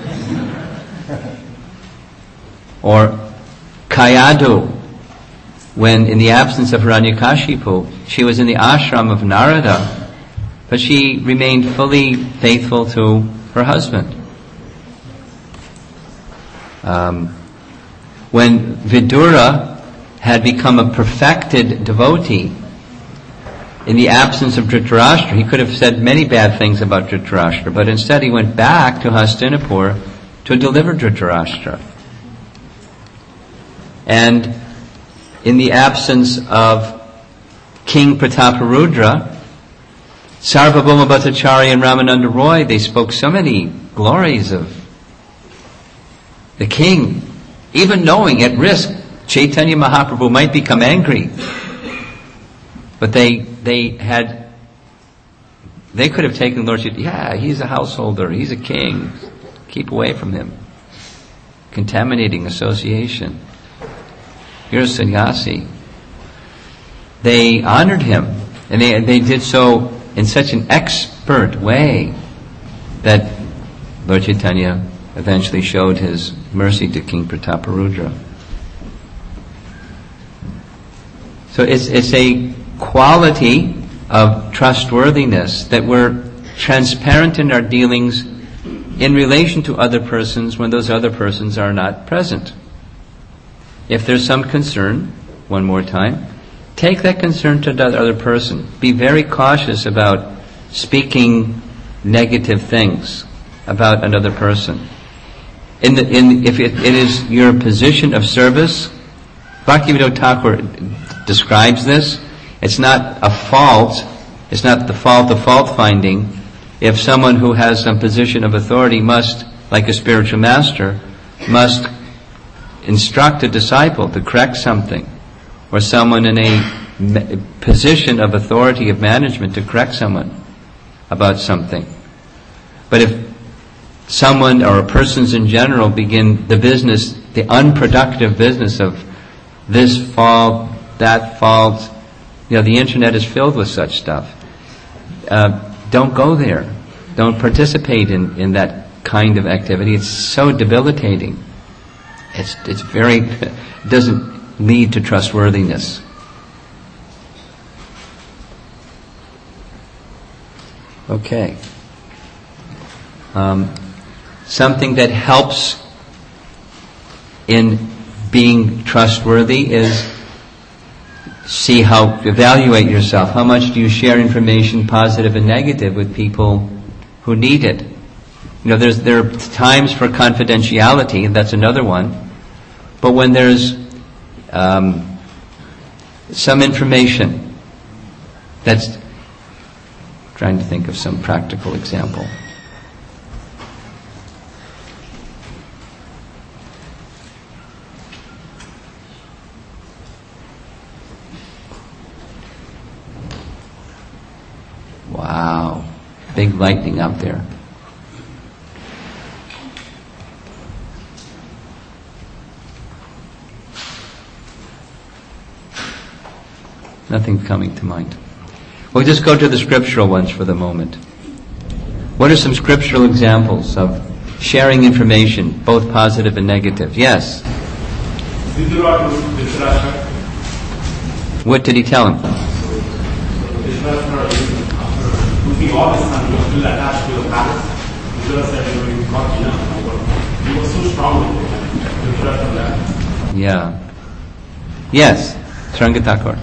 Or Kayadu, when in the absence of Hiranyakashipu, she was in the ashram of Narada, but she remained fully faithful to her husband. Um, when Vidura had become a perfected devotee, in the absence of Dhritarashtra, he could have said many bad things about Dhritarashtra, but instead he went back to Hastinapur to deliver Dhritarashtra. And in the absence of King Prataparudra, Sarvabhauma Bhattacharya and Ramananda Roy, they spoke so many glories of the king, even knowing at risk Chaitanya Mahaprabhu might become angry. But they they had, they could have taken Lord Chaitanya, yeah, he's a householder, he's a king, keep away from him. contaminating association. You're a sannyasi. They honored him, and they they did so in such an expert way that Lord Chaitanya eventually showed his mercy to King Prataparudra. So it's it's a quality of trustworthiness that we're transparent in our dealings in relation to other persons when those other persons are not present. If there's some concern, one more time, take that concern to that other person. Be very cautious about speaking negative things about another person. In the, in, if it, it is your position of service, Bhaktivinoda Thakur describes this. It's not a fault, it's not the fault of fault finding if someone who has some position of authority must, like a spiritual master, must instruct a disciple to correct something, or someone in a position of authority of management to correct someone about something. But if someone or persons in general begin the business, the unproductive business of this fault, that fault, you know, the internet is filled with such stuff. Uh, don't go there. Don't participate in, in that kind of activity. It's so debilitating. It's it's very it doesn't lead to trustworthiness. Okay. Um, something that helps in being trustworthy is see how, evaluate yourself. How much do you share information, positive and negative, with people who need it? You know, there's there are times for confidentiality, and that's another one. But when there's um, some information, that's trying to think of some practical example. Wow, big lightning out there. Nothing's coming to mind. We'll just go to the scriptural ones for the moment. What are some scriptural examples of sharing information, both positive and negative? Yes? What did he tell him? Losing all his son, he was still attached to the palace. Vishwara said, you know, he got enough. He was so strong with it. Vishwara from that. Yeah. Yes, Saranga Thakur.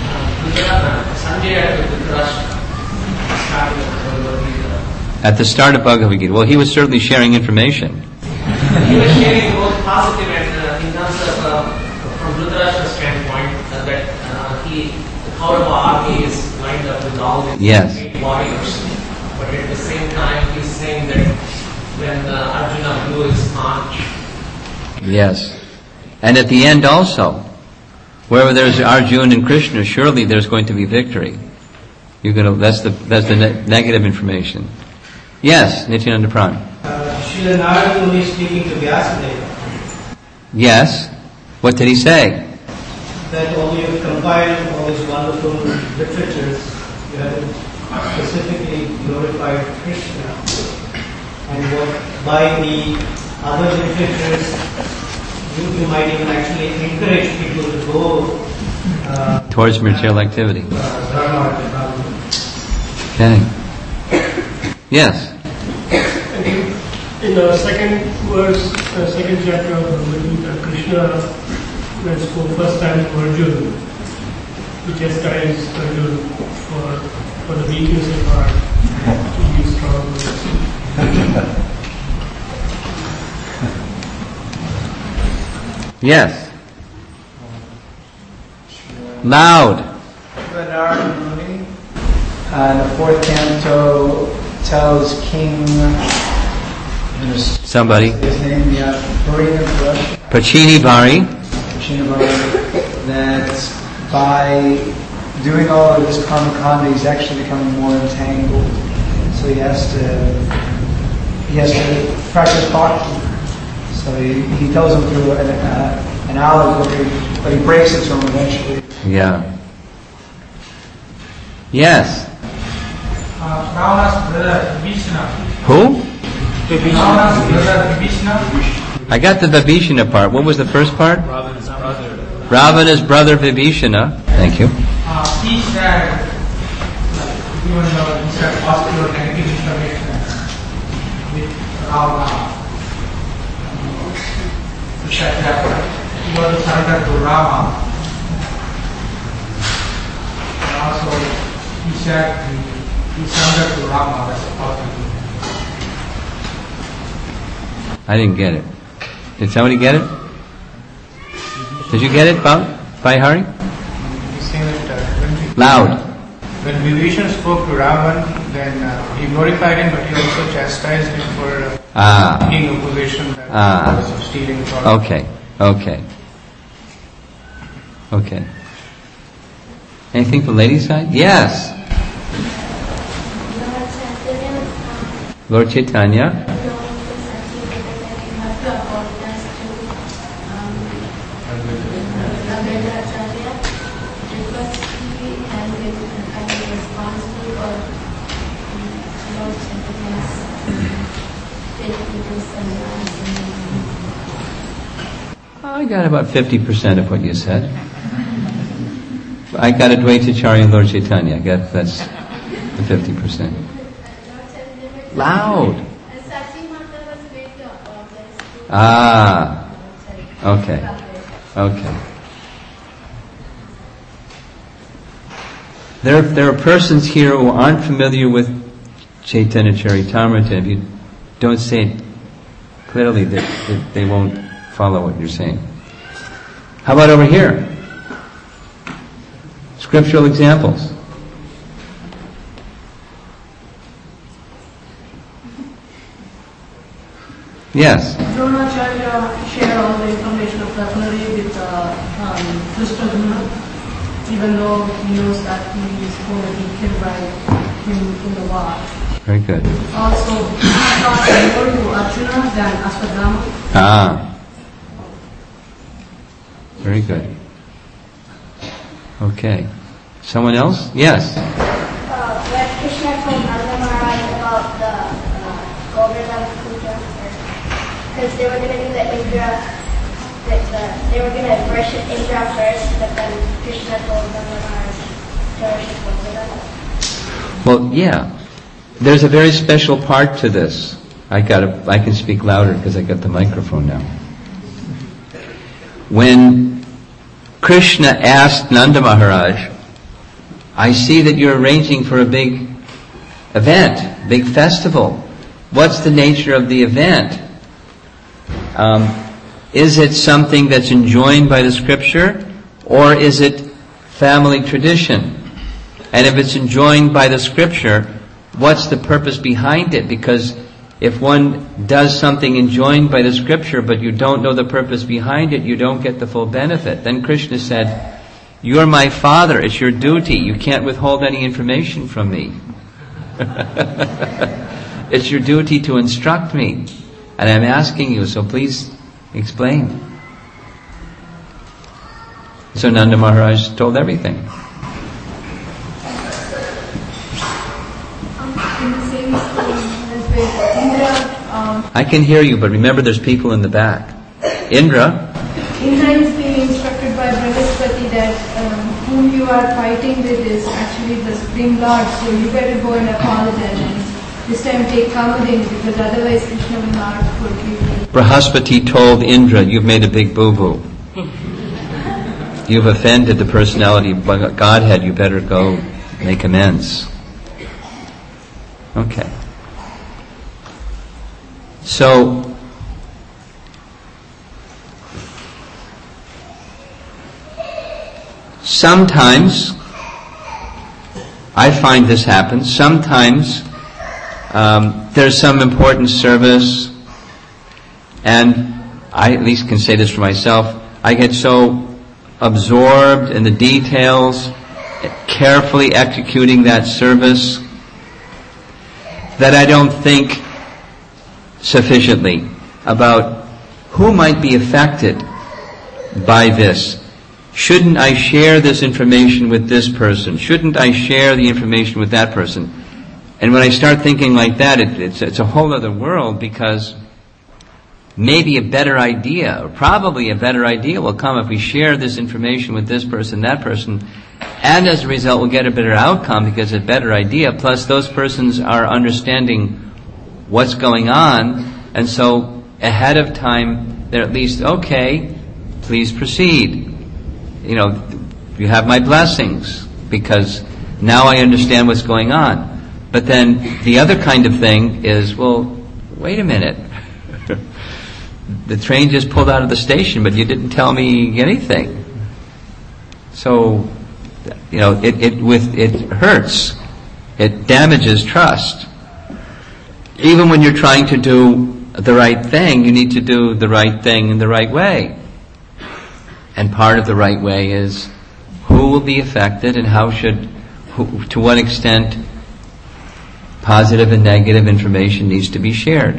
At the start of Bhagavad Gita. Well, he was certainly sharing information. He was sharing both positive and uh, in terms of, uh, from Dhritarashtra's standpoint, uh, that uh, he, the Kaurava army is lined up with all these yes. warriors. But at the same time, he's saying that when uh, Arjuna blew his conch. Yes. And at the end also, wherever there's Arjuna and Krishna, surely there's going to be victory. You're going to, that's the that's the ne- negative information. Yes, Nityananda Pran. Uh, Srila Narada Muni speaking to Vyasadeva. Yes. What did he say? That although you have compiled all these wonderful literatures, you have specifically glorified Krishna, and what by the other literatures you, you might even actually encourage people to go uh, towards material activity. Uh, okay. Yes. In the second verse, uh, second chapter of Bhagavad Gita, Krishna when spoke first time to Arjuna, he chastised Arjuna for for the weakness of heart to be strong. Yes. Loud. Narada Muni, uh, the fourth canto tells King somebody his name, yeah, Pachini Bari that by doing all of this karma kanda, he's actually becoming more entangled. So he has to he has to practice bhakti. So he, he tells them through an, uh, an allegory, but he breaks it to them eventually. Yeah. Yes. Uh, Ravana's brother Vishnu. Who? Ravana's brother Vishnu. I got the Vibhishana part. What was the first part? Ravana's brother. Ravana's brother Vibhishana. Thank you. Uh, he said, like, even though he said positive or negative information with Ravana, he said that he was surrendered to Rama. And also, he said he, he surrendered to Rama. That's a positive. I didn't get it. Did somebody get it? Did you get it, Bob? By Hari? He's saying that uh, when we, Loud. When Vibhishana spoke to Ravan, then uh, he glorified him, but he also chastised him for uh, Ah. taking a position that Ah. was of stealing from. Okay. Okay. Okay. Anything from ladies' side? Yes. Lord Chaitanya. I got about fifty percent of what you said. I got Advaitacharya and Lord Chaitanya. I got that's the fifty percent. Loud. Ah. Okay. Okay. There, there are persons here who aren't familiar with Chaitanya Charitamrita. If you don't say it clearly, they, they, they won't follow what you're saying. How about over here? Scriptural examples. Yes. Dronacharya shared all the information of Rathnari with uh, um, Krishna, even though he knows that he is going to be killed by him in the war. Very good. Also, he taught more to Arjuna than Ashwadhama. Ah. Very good. Okay. Someone else? Yes. Uh, when Krishna told Nanda Maharaj about the uh, Govardhan Puja, because they were going to do the Indra, the, the, they were going to worship Indra first, but then Krishna told Nanda Maharaj to worship Govardhan. Well, yeah. There's a very special part to this. I got a, I can speak louder because I got the microphone now. When Krishna asked Nanda Maharaj, I see that you're arranging for a big event, big festival. What's the nature of the event? Um, is it something that's enjoined by the scripture, or is it family tradition? And if it's enjoined by the scripture, what's the purpose behind it? Because if one does something enjoined by the scripture, but you don't know the purpose behind it, you don't get the full benefit. Then Krishna said, you're my father, it's your duty, you can't withhold any information from me. It's your duty to instruct me. And I'm asking you, so please explain. So Nanda Maharaj told everything. In the same story, as with Indra, um, I can hear you, but remember there's people in the back. Indra, Indra is being instructed by Brihaspati that um, whom you are fighting with is actually the Supreme Lord, so you better go and apologize and this time take Kamadini, because otherwise Krishna will not forgive you. Brihaspati told Indra, you've made a big boo-boo. You've offended the personality of Godhead, you better go make amends. Okay. So, sometimes, I find this happens, sometimes um, there's some important service, and I at least can say this for myself, I get so absorbed in the details, carefully executing that service, that I don't think sufficiently about who might be affected by this? Shouldn't I share this information with this person? Shouldn't I share the information with that person? And when I start thinking like that, it, it's, it's a whole other world, because maybe a better idea, or probably a better idea will come if we share this information with this person, that person, and as a result we'll get a better outcome because it's a better idea, plus those persons are understanding what's going on, and so ahead of time they're at least, okay, please proceed. You know, you have my blessings, because now I understand what's going on. But then the other kind of thing is, well, wait a minute. The train just pulled out of the station, but you didn't tell me anything. So, you know, it, it with it hurts. It damages trust. Even when you're trying to do the right thing, you need to do the right thing in the right way. And part of the right way is who will be affected and how should, who, to what extent positive and negative information needs to be shared.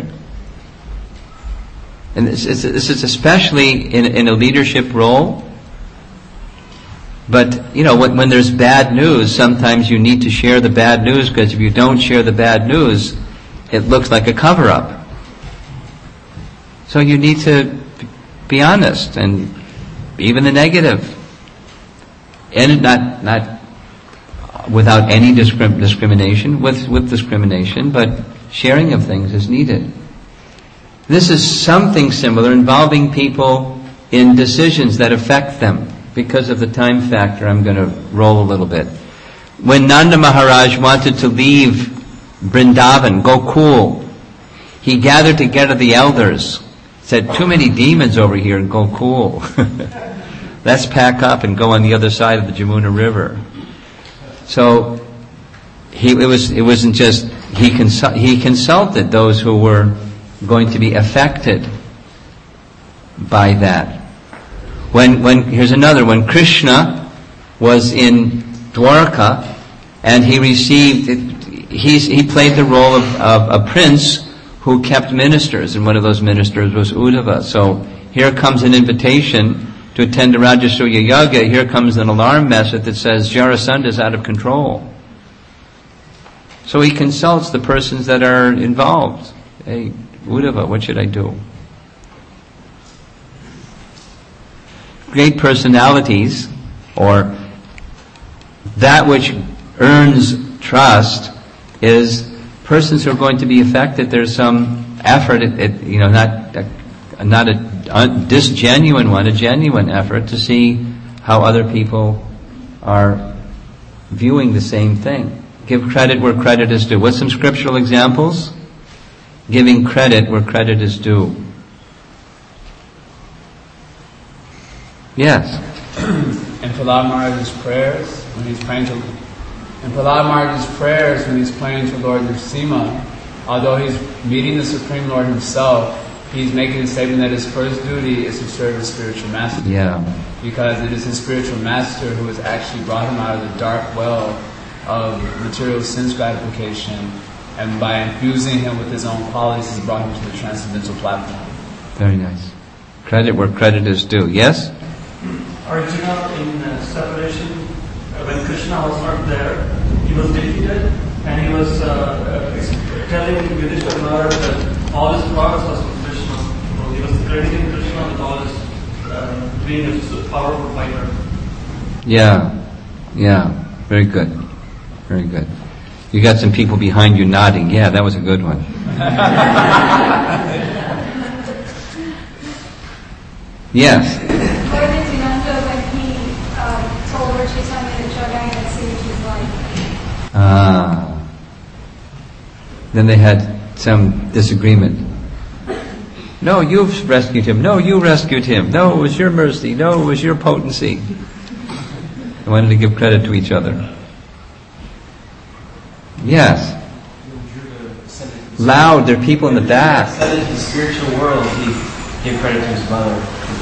And this is, this is especially in, in a leadership role. But, you know, when, when there's bad news, sometimes you need to share the bad news, because if you don't share the bad news, it looks like a cover-up. So you need to be honest, and even the negative. And not, not without any discrim- discrimination, with, with discrimination, but sharing of things is needed. This is something similar involving people in decisions that affect them. Because of the time factor, I'm going to roll a little bit. When Nanda Maharaj wanted to leave Vrindavan, Gokul, he gathered together the elders, said, too many demons over here in Gokul. Let's pack up and go on the other side of the Jamuna River. So he, it was it wasn't just he consul, he consulted those who were going to be affected by that. When when here's another, when Krishna was in Dwarka and he received he he played the role of, of a prince who kept ministers, and one of those ministers was Uddhava. So here comes an invitation to attend a Rajasuya Yaga. Here comes an alarm message that says Jarasandha is out of control. So he consults the persons that are involved. Hey, Uddhava, what should I do? Great personalities, or that which earns trust, is persons who are going to be affected. There's some effort, it, it, you know, not a, not a, a disgenuine one, a genuine effort to see how other people are viewing the same thing. Give credit where credit is due. What's some scriptural examples? Giving credit where credit is due. Yes. In Prahlad Maharaj's prayers, when he's praying to, in Prahlad Maharaj's prayers, when he's praying to Lord Nrsimha, although he's meeting the Supreme Lord himself, he's making a statement that his first duty is to serve his spiritual master. Yeah. Because it is his spiritual master who has actually brought him out of the dark well of material sense gratification, and by infusing him with his own qualities, he brought him to the transcendental platform. Very nice. Credit where credit is due. Yes? Arjuna, in uh, separation, uh, when Krishna was not there, he was defeated, and he was uh, uh, telling Yudhishthira Maharaj that all his progress was from Krishna. So he was crediting Krishna with all his uh, being a powerful fighter. Yeah. Yeah. Very good. Very good. You got some people behind you nodding. Yeah, that was a good one. Yes. What did Vinanda when he um, told her she's having a Jagai and see she's like? Ah. Then they had some disagreement. No, you've rescued him. No, you rescued him. No, it was your mercy. No, it was your potency. They wanted to give credit to each other. Yes. Loud, there are people in the back. Ascended to the spiritual world, he gave credit to his mother.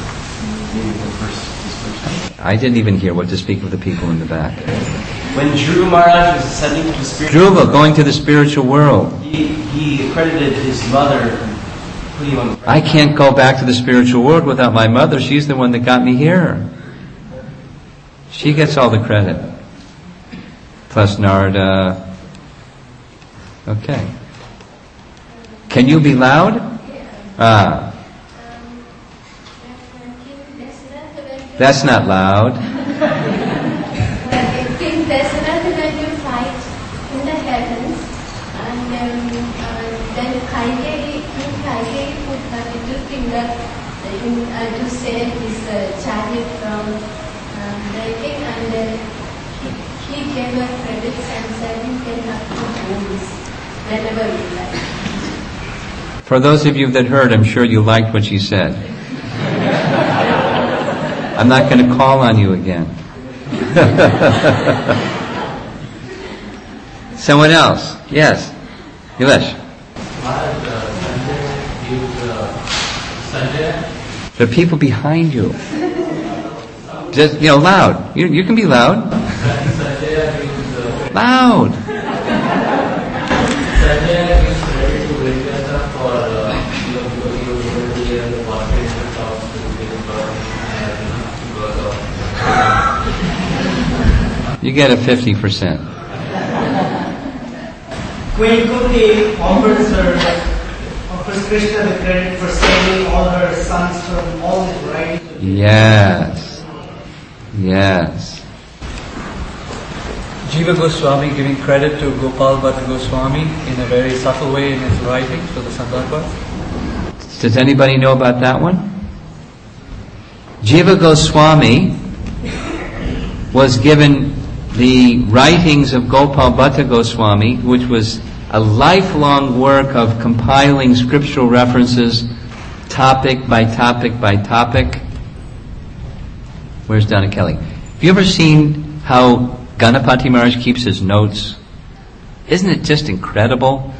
I didn't even hear what to speak of the people in the back. When Dhruva Maharaj was ascending to the spiritual Dhruva, going to the spiritual world. He, he accredited his mother who do you want to I can't go back to the spiritual world without my mother. She's the one that got me here. She gets all the credit. Plus Narada. Okay. Can you be loud? Ah. That's not loud. King Dasharatha, when you fight in the heavens, and um, uh, then Kaikeyi, King Kaikeyi put her little finger in, uh, to save his uh, chariot from um, breaking, and uh, he, he gave her credits and said you can have to do this whenever you like. For those of you that heard, I'm sure you liked what she said. I'm not going to call on you again. Someone else? Yes. Nilesh. There are people behind you. Just, you know, loud. You, you can be loud. Loud. You get a fifty percent. Queen Kunti offers her, offers Krishna the credit for saving all her sons from all his writings. Yes. Yes. Jiva Goswami giving credit to Gopal Bhatta Goswami in a very subtle way in his writings for the Sandarbha. Does anybody know about that one? Jiva Goswami was given the writings of Gopal Bhatta Goswami, which was a lifelong work of compiling scriptural references, topic by topic by topic. Where's Donna Kelly? Have you ever seen how Ganapati Maharaj keeps his notes? Isn't it just incredible?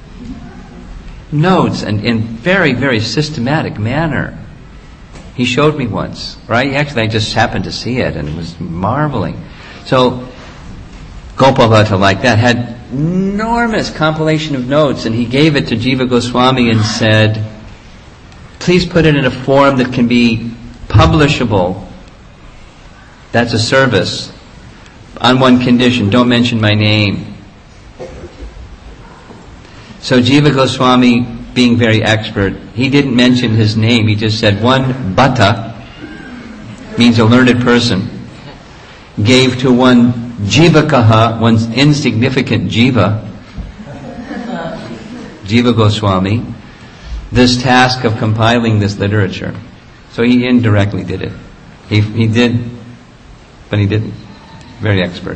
Notes, and in very, very systematic manner. He showed me once, right? Actually, I just happened to see it and was marveling. So, Gopal Bhatta, like that, had enormous compilation of notes, and he gave it to Jiva Goswami and said, please put it in a form that can be publishable. That's a service. On one condition, don't mention my name. So Jiva Goswami, being very expert, he didn't mention his name. He just said one Bhatta, means a learned person, gave to one Jivakaha, one insignificant Jiva, Jiva Goswami, this task of compiling this literature. So he indirectly did it. He, he did, but he didn't. Very expert.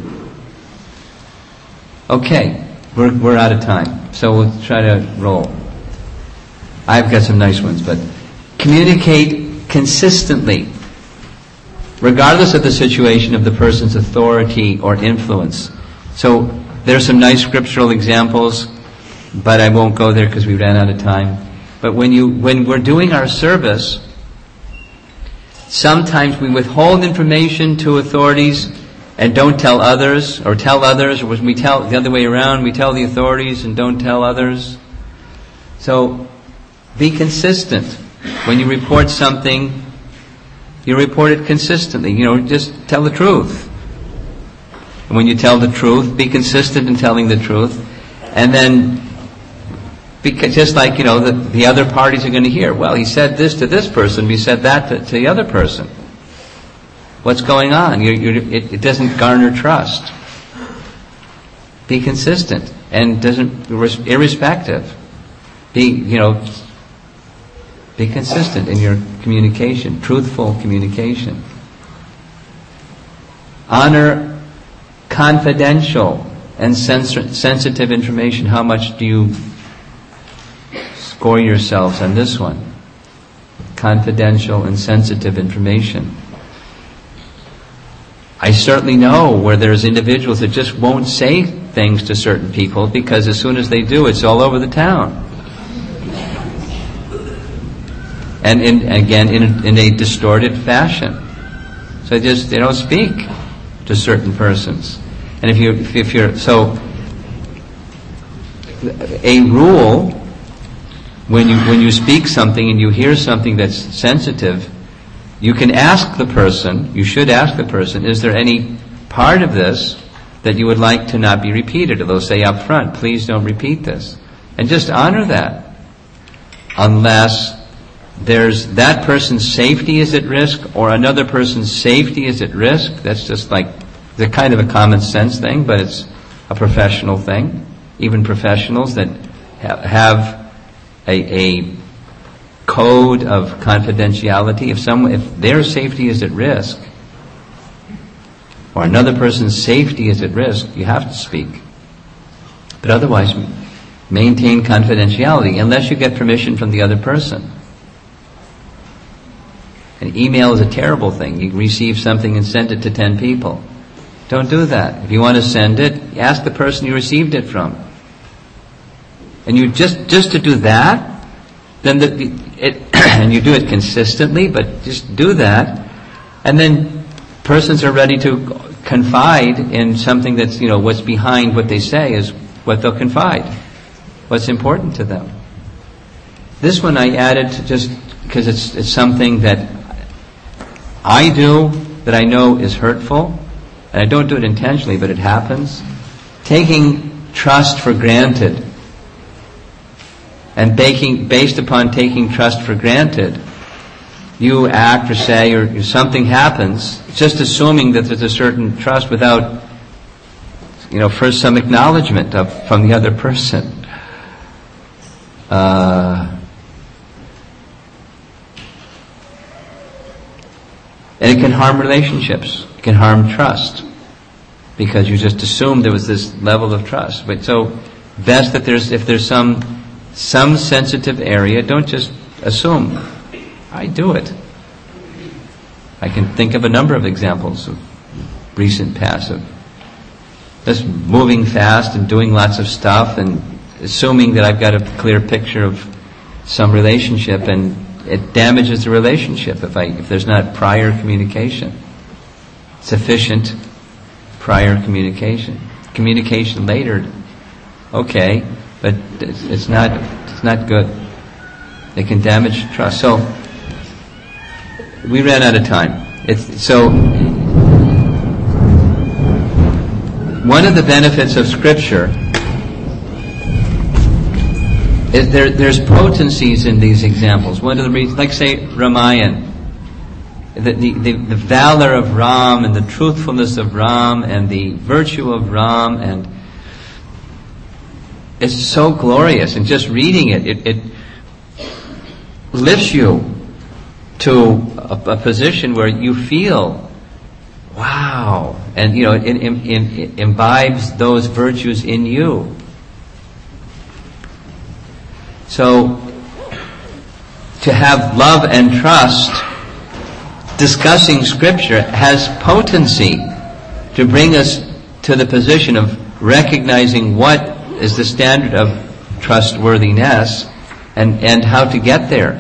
Okay, we're, we're out of time, so we'll try to roll. I've got some nice ones, but communicate consistently, regardless of the situation of the person's authority or influence. So there's some nice scriptural examples, but I won't go there because we ran out of time. But when you when we're doing our service, sometimes we withhold information to authorities and don't tell others, or tell others, or we tell the other way around, we tell the authorities and don't tell others. So be consistent. When you report something, you report it consistently. You know, just tell the truth. And when you tell the truth, be consistent in telling the truth. And then, because just like, you know, the, the other parties are going to hear, well, he said this to this person, he said that to, to the other person. What's going on? You're, you're, it, it doesn't garner trust. Be consistent and doesn't irrespective. Be, you know, be consistent in your communication, truthful communication. Honor confidential and sens- sensitive information. How much do you score yourselves on this one? Confidential and sensitive information. I certainly know where there's individuals that just won't say things to certain people because as soon as they do, it's all over the town. And in, again, in a, in a distorted fashion. So they just, they don't speak to certain persons. And if you, if you're, so, a rule when you when you speak something and you hear something that's sensitive, you can ask the person, you should ask the person, is there any part of this that you would like to not be repeated? Or they'll say up front, please don't repeat this. And just honor that. Unless there's that person's safety is at risk or another person's safety is at risk. That's just like the kind of a common sense thing, but it's a professional thing. Even professionals that ha- have a, a code of confidentiality. If someone, if their safety is at risk, or another person's safety is at risk, you have to speak. But otherwise, maintain confidentiality unless you get permission from the other person. An email is a terrible thing. You receive something and send it to ten people. Don't do that. If you want to send it, ask the person you received it from. And you just just to do that, then the, the it and you do it consistently, but just do that, and then persons are ready to confide in something that's, you know, what's behind what they say is what they'll confide. What's important to them. This one I added to just because it's it's something that I do that I know is hurtful, and I don't do it intentionally, but it happens. Taking trust for granted. And baking, based upon taking trust for granted, you act or say or something happens, just assuming that there's a certain trust without, you know, first some acknowledgement of from the other person. Uh, and it can harm relationships. It can harm trust because you just assumed there was this level of trust. But so, best that there's if there's some. Some sensitive area, don't just assume. I do it. I can think of a number of examples of recent past of just moving fast and doing lots of stuff and assuming that I've got a clear picture of some relationship, and it damages the relationship if I if there's not prior communication. Sufficient prior communication. Communication later, okay. But it's not it's not good. It can damage trust. So we ran out of time. It's, so one of the benefits of Scripture is there, there's potencies in these examples. One of the reasons, like say Ramayana, the, the, the, the valor of Ram and the truthfulness of Ram and the virtue of Ram, and it's so glorious, and just reading it, it, it lifts you to a, a position where you feel, wow, and you know, it, it, it, it imbibes those virtues in you. So, to have love and trust discussing Scripture has potency to bring us to the position of recognizing what is the standard of trustworthiness and, and how to get there.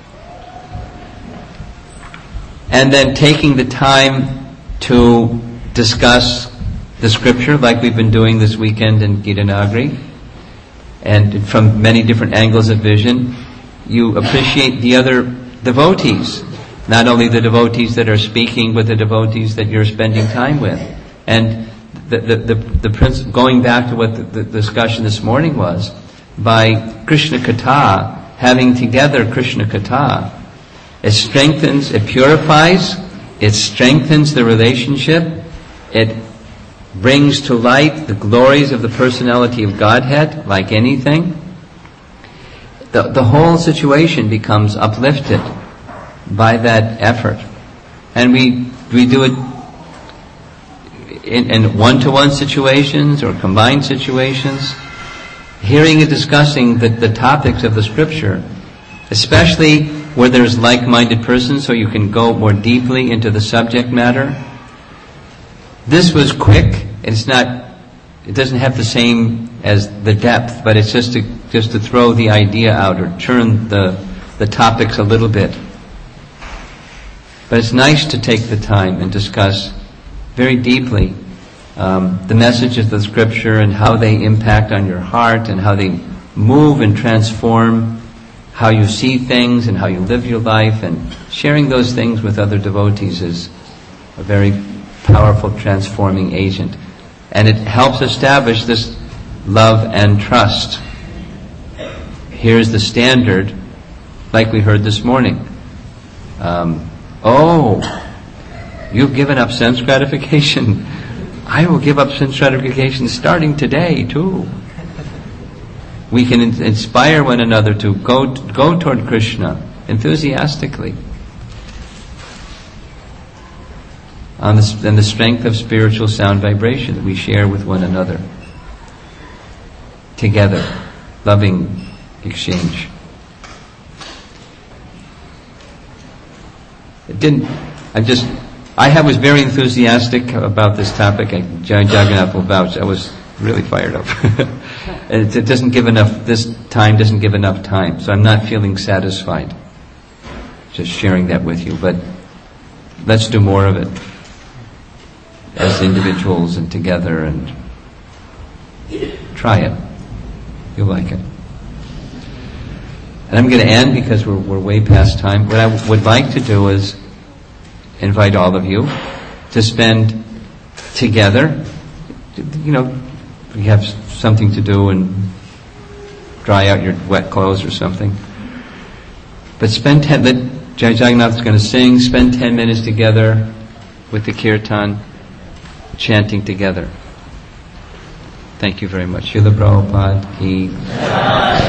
And then taking the time to discuss the Scripture like we've been doing this weekend in Gita Nagari, and from many different angles of vision, you appreciate the other devotees, not only the devotees that are speaking, but the devotees that you're spending time with. And The, the, the, the prince, going back to what the, the discussion this morning was, by Krishna Katha, having together Krishna Katha, it strengthens, it purifies, it strengthens the relationship, it brings to light the glories of the personality of Godhead, like anything. The, the whole situation becomes uplifted by that effort. And we, we do it In, in one-to-one situations or combined situations, hearing and discussing the, the topics of the Scripture, especially where there's like-minded persons so you can go more deeply into the subject matter. This was quick. It's not, it doesn't have the same as the depth, but it's just to, just to throw the idea out or turn the, the topics a little bit. But it's nice to take the time and discuss very deeply um, the messages of the Scripture and how they impact on your heart and how they move and transform how you see things and how you live your life, and sharing those things with other devotees is a very powerful transforming agent. And it helps establish this love and trust. Here's the standard, like we heard this morning. Um, oh, you've given up sense gratification. I will give up sense gratification starting today too. We can in- inspire one another to go t- go toward Krishna enthusiastically on the, and the strength of spiritual sound vibration that we share with one another together, loving exchange. It didn't. I just. I was very enthusiastic about this topic. I, Jai Jagannath will vouch. I was really fired up. it, it doesn't give enough. This time doesn't give enough time, so I'm not feeling satisfied. Just sharing that with you, but let's do more of it as individuals and together, and try it. You'll like it. And I'm going to end because we're we're way past time. What I w- would like to do is invite all of you to spend together. You know, you have something to do and dry out your wet clothes or something. But spend ten. Let Jai Jagannath is going to sing. Spend ten minutes together with the kirtan, chanting together. Thank you very much. Srila Prabhupada ki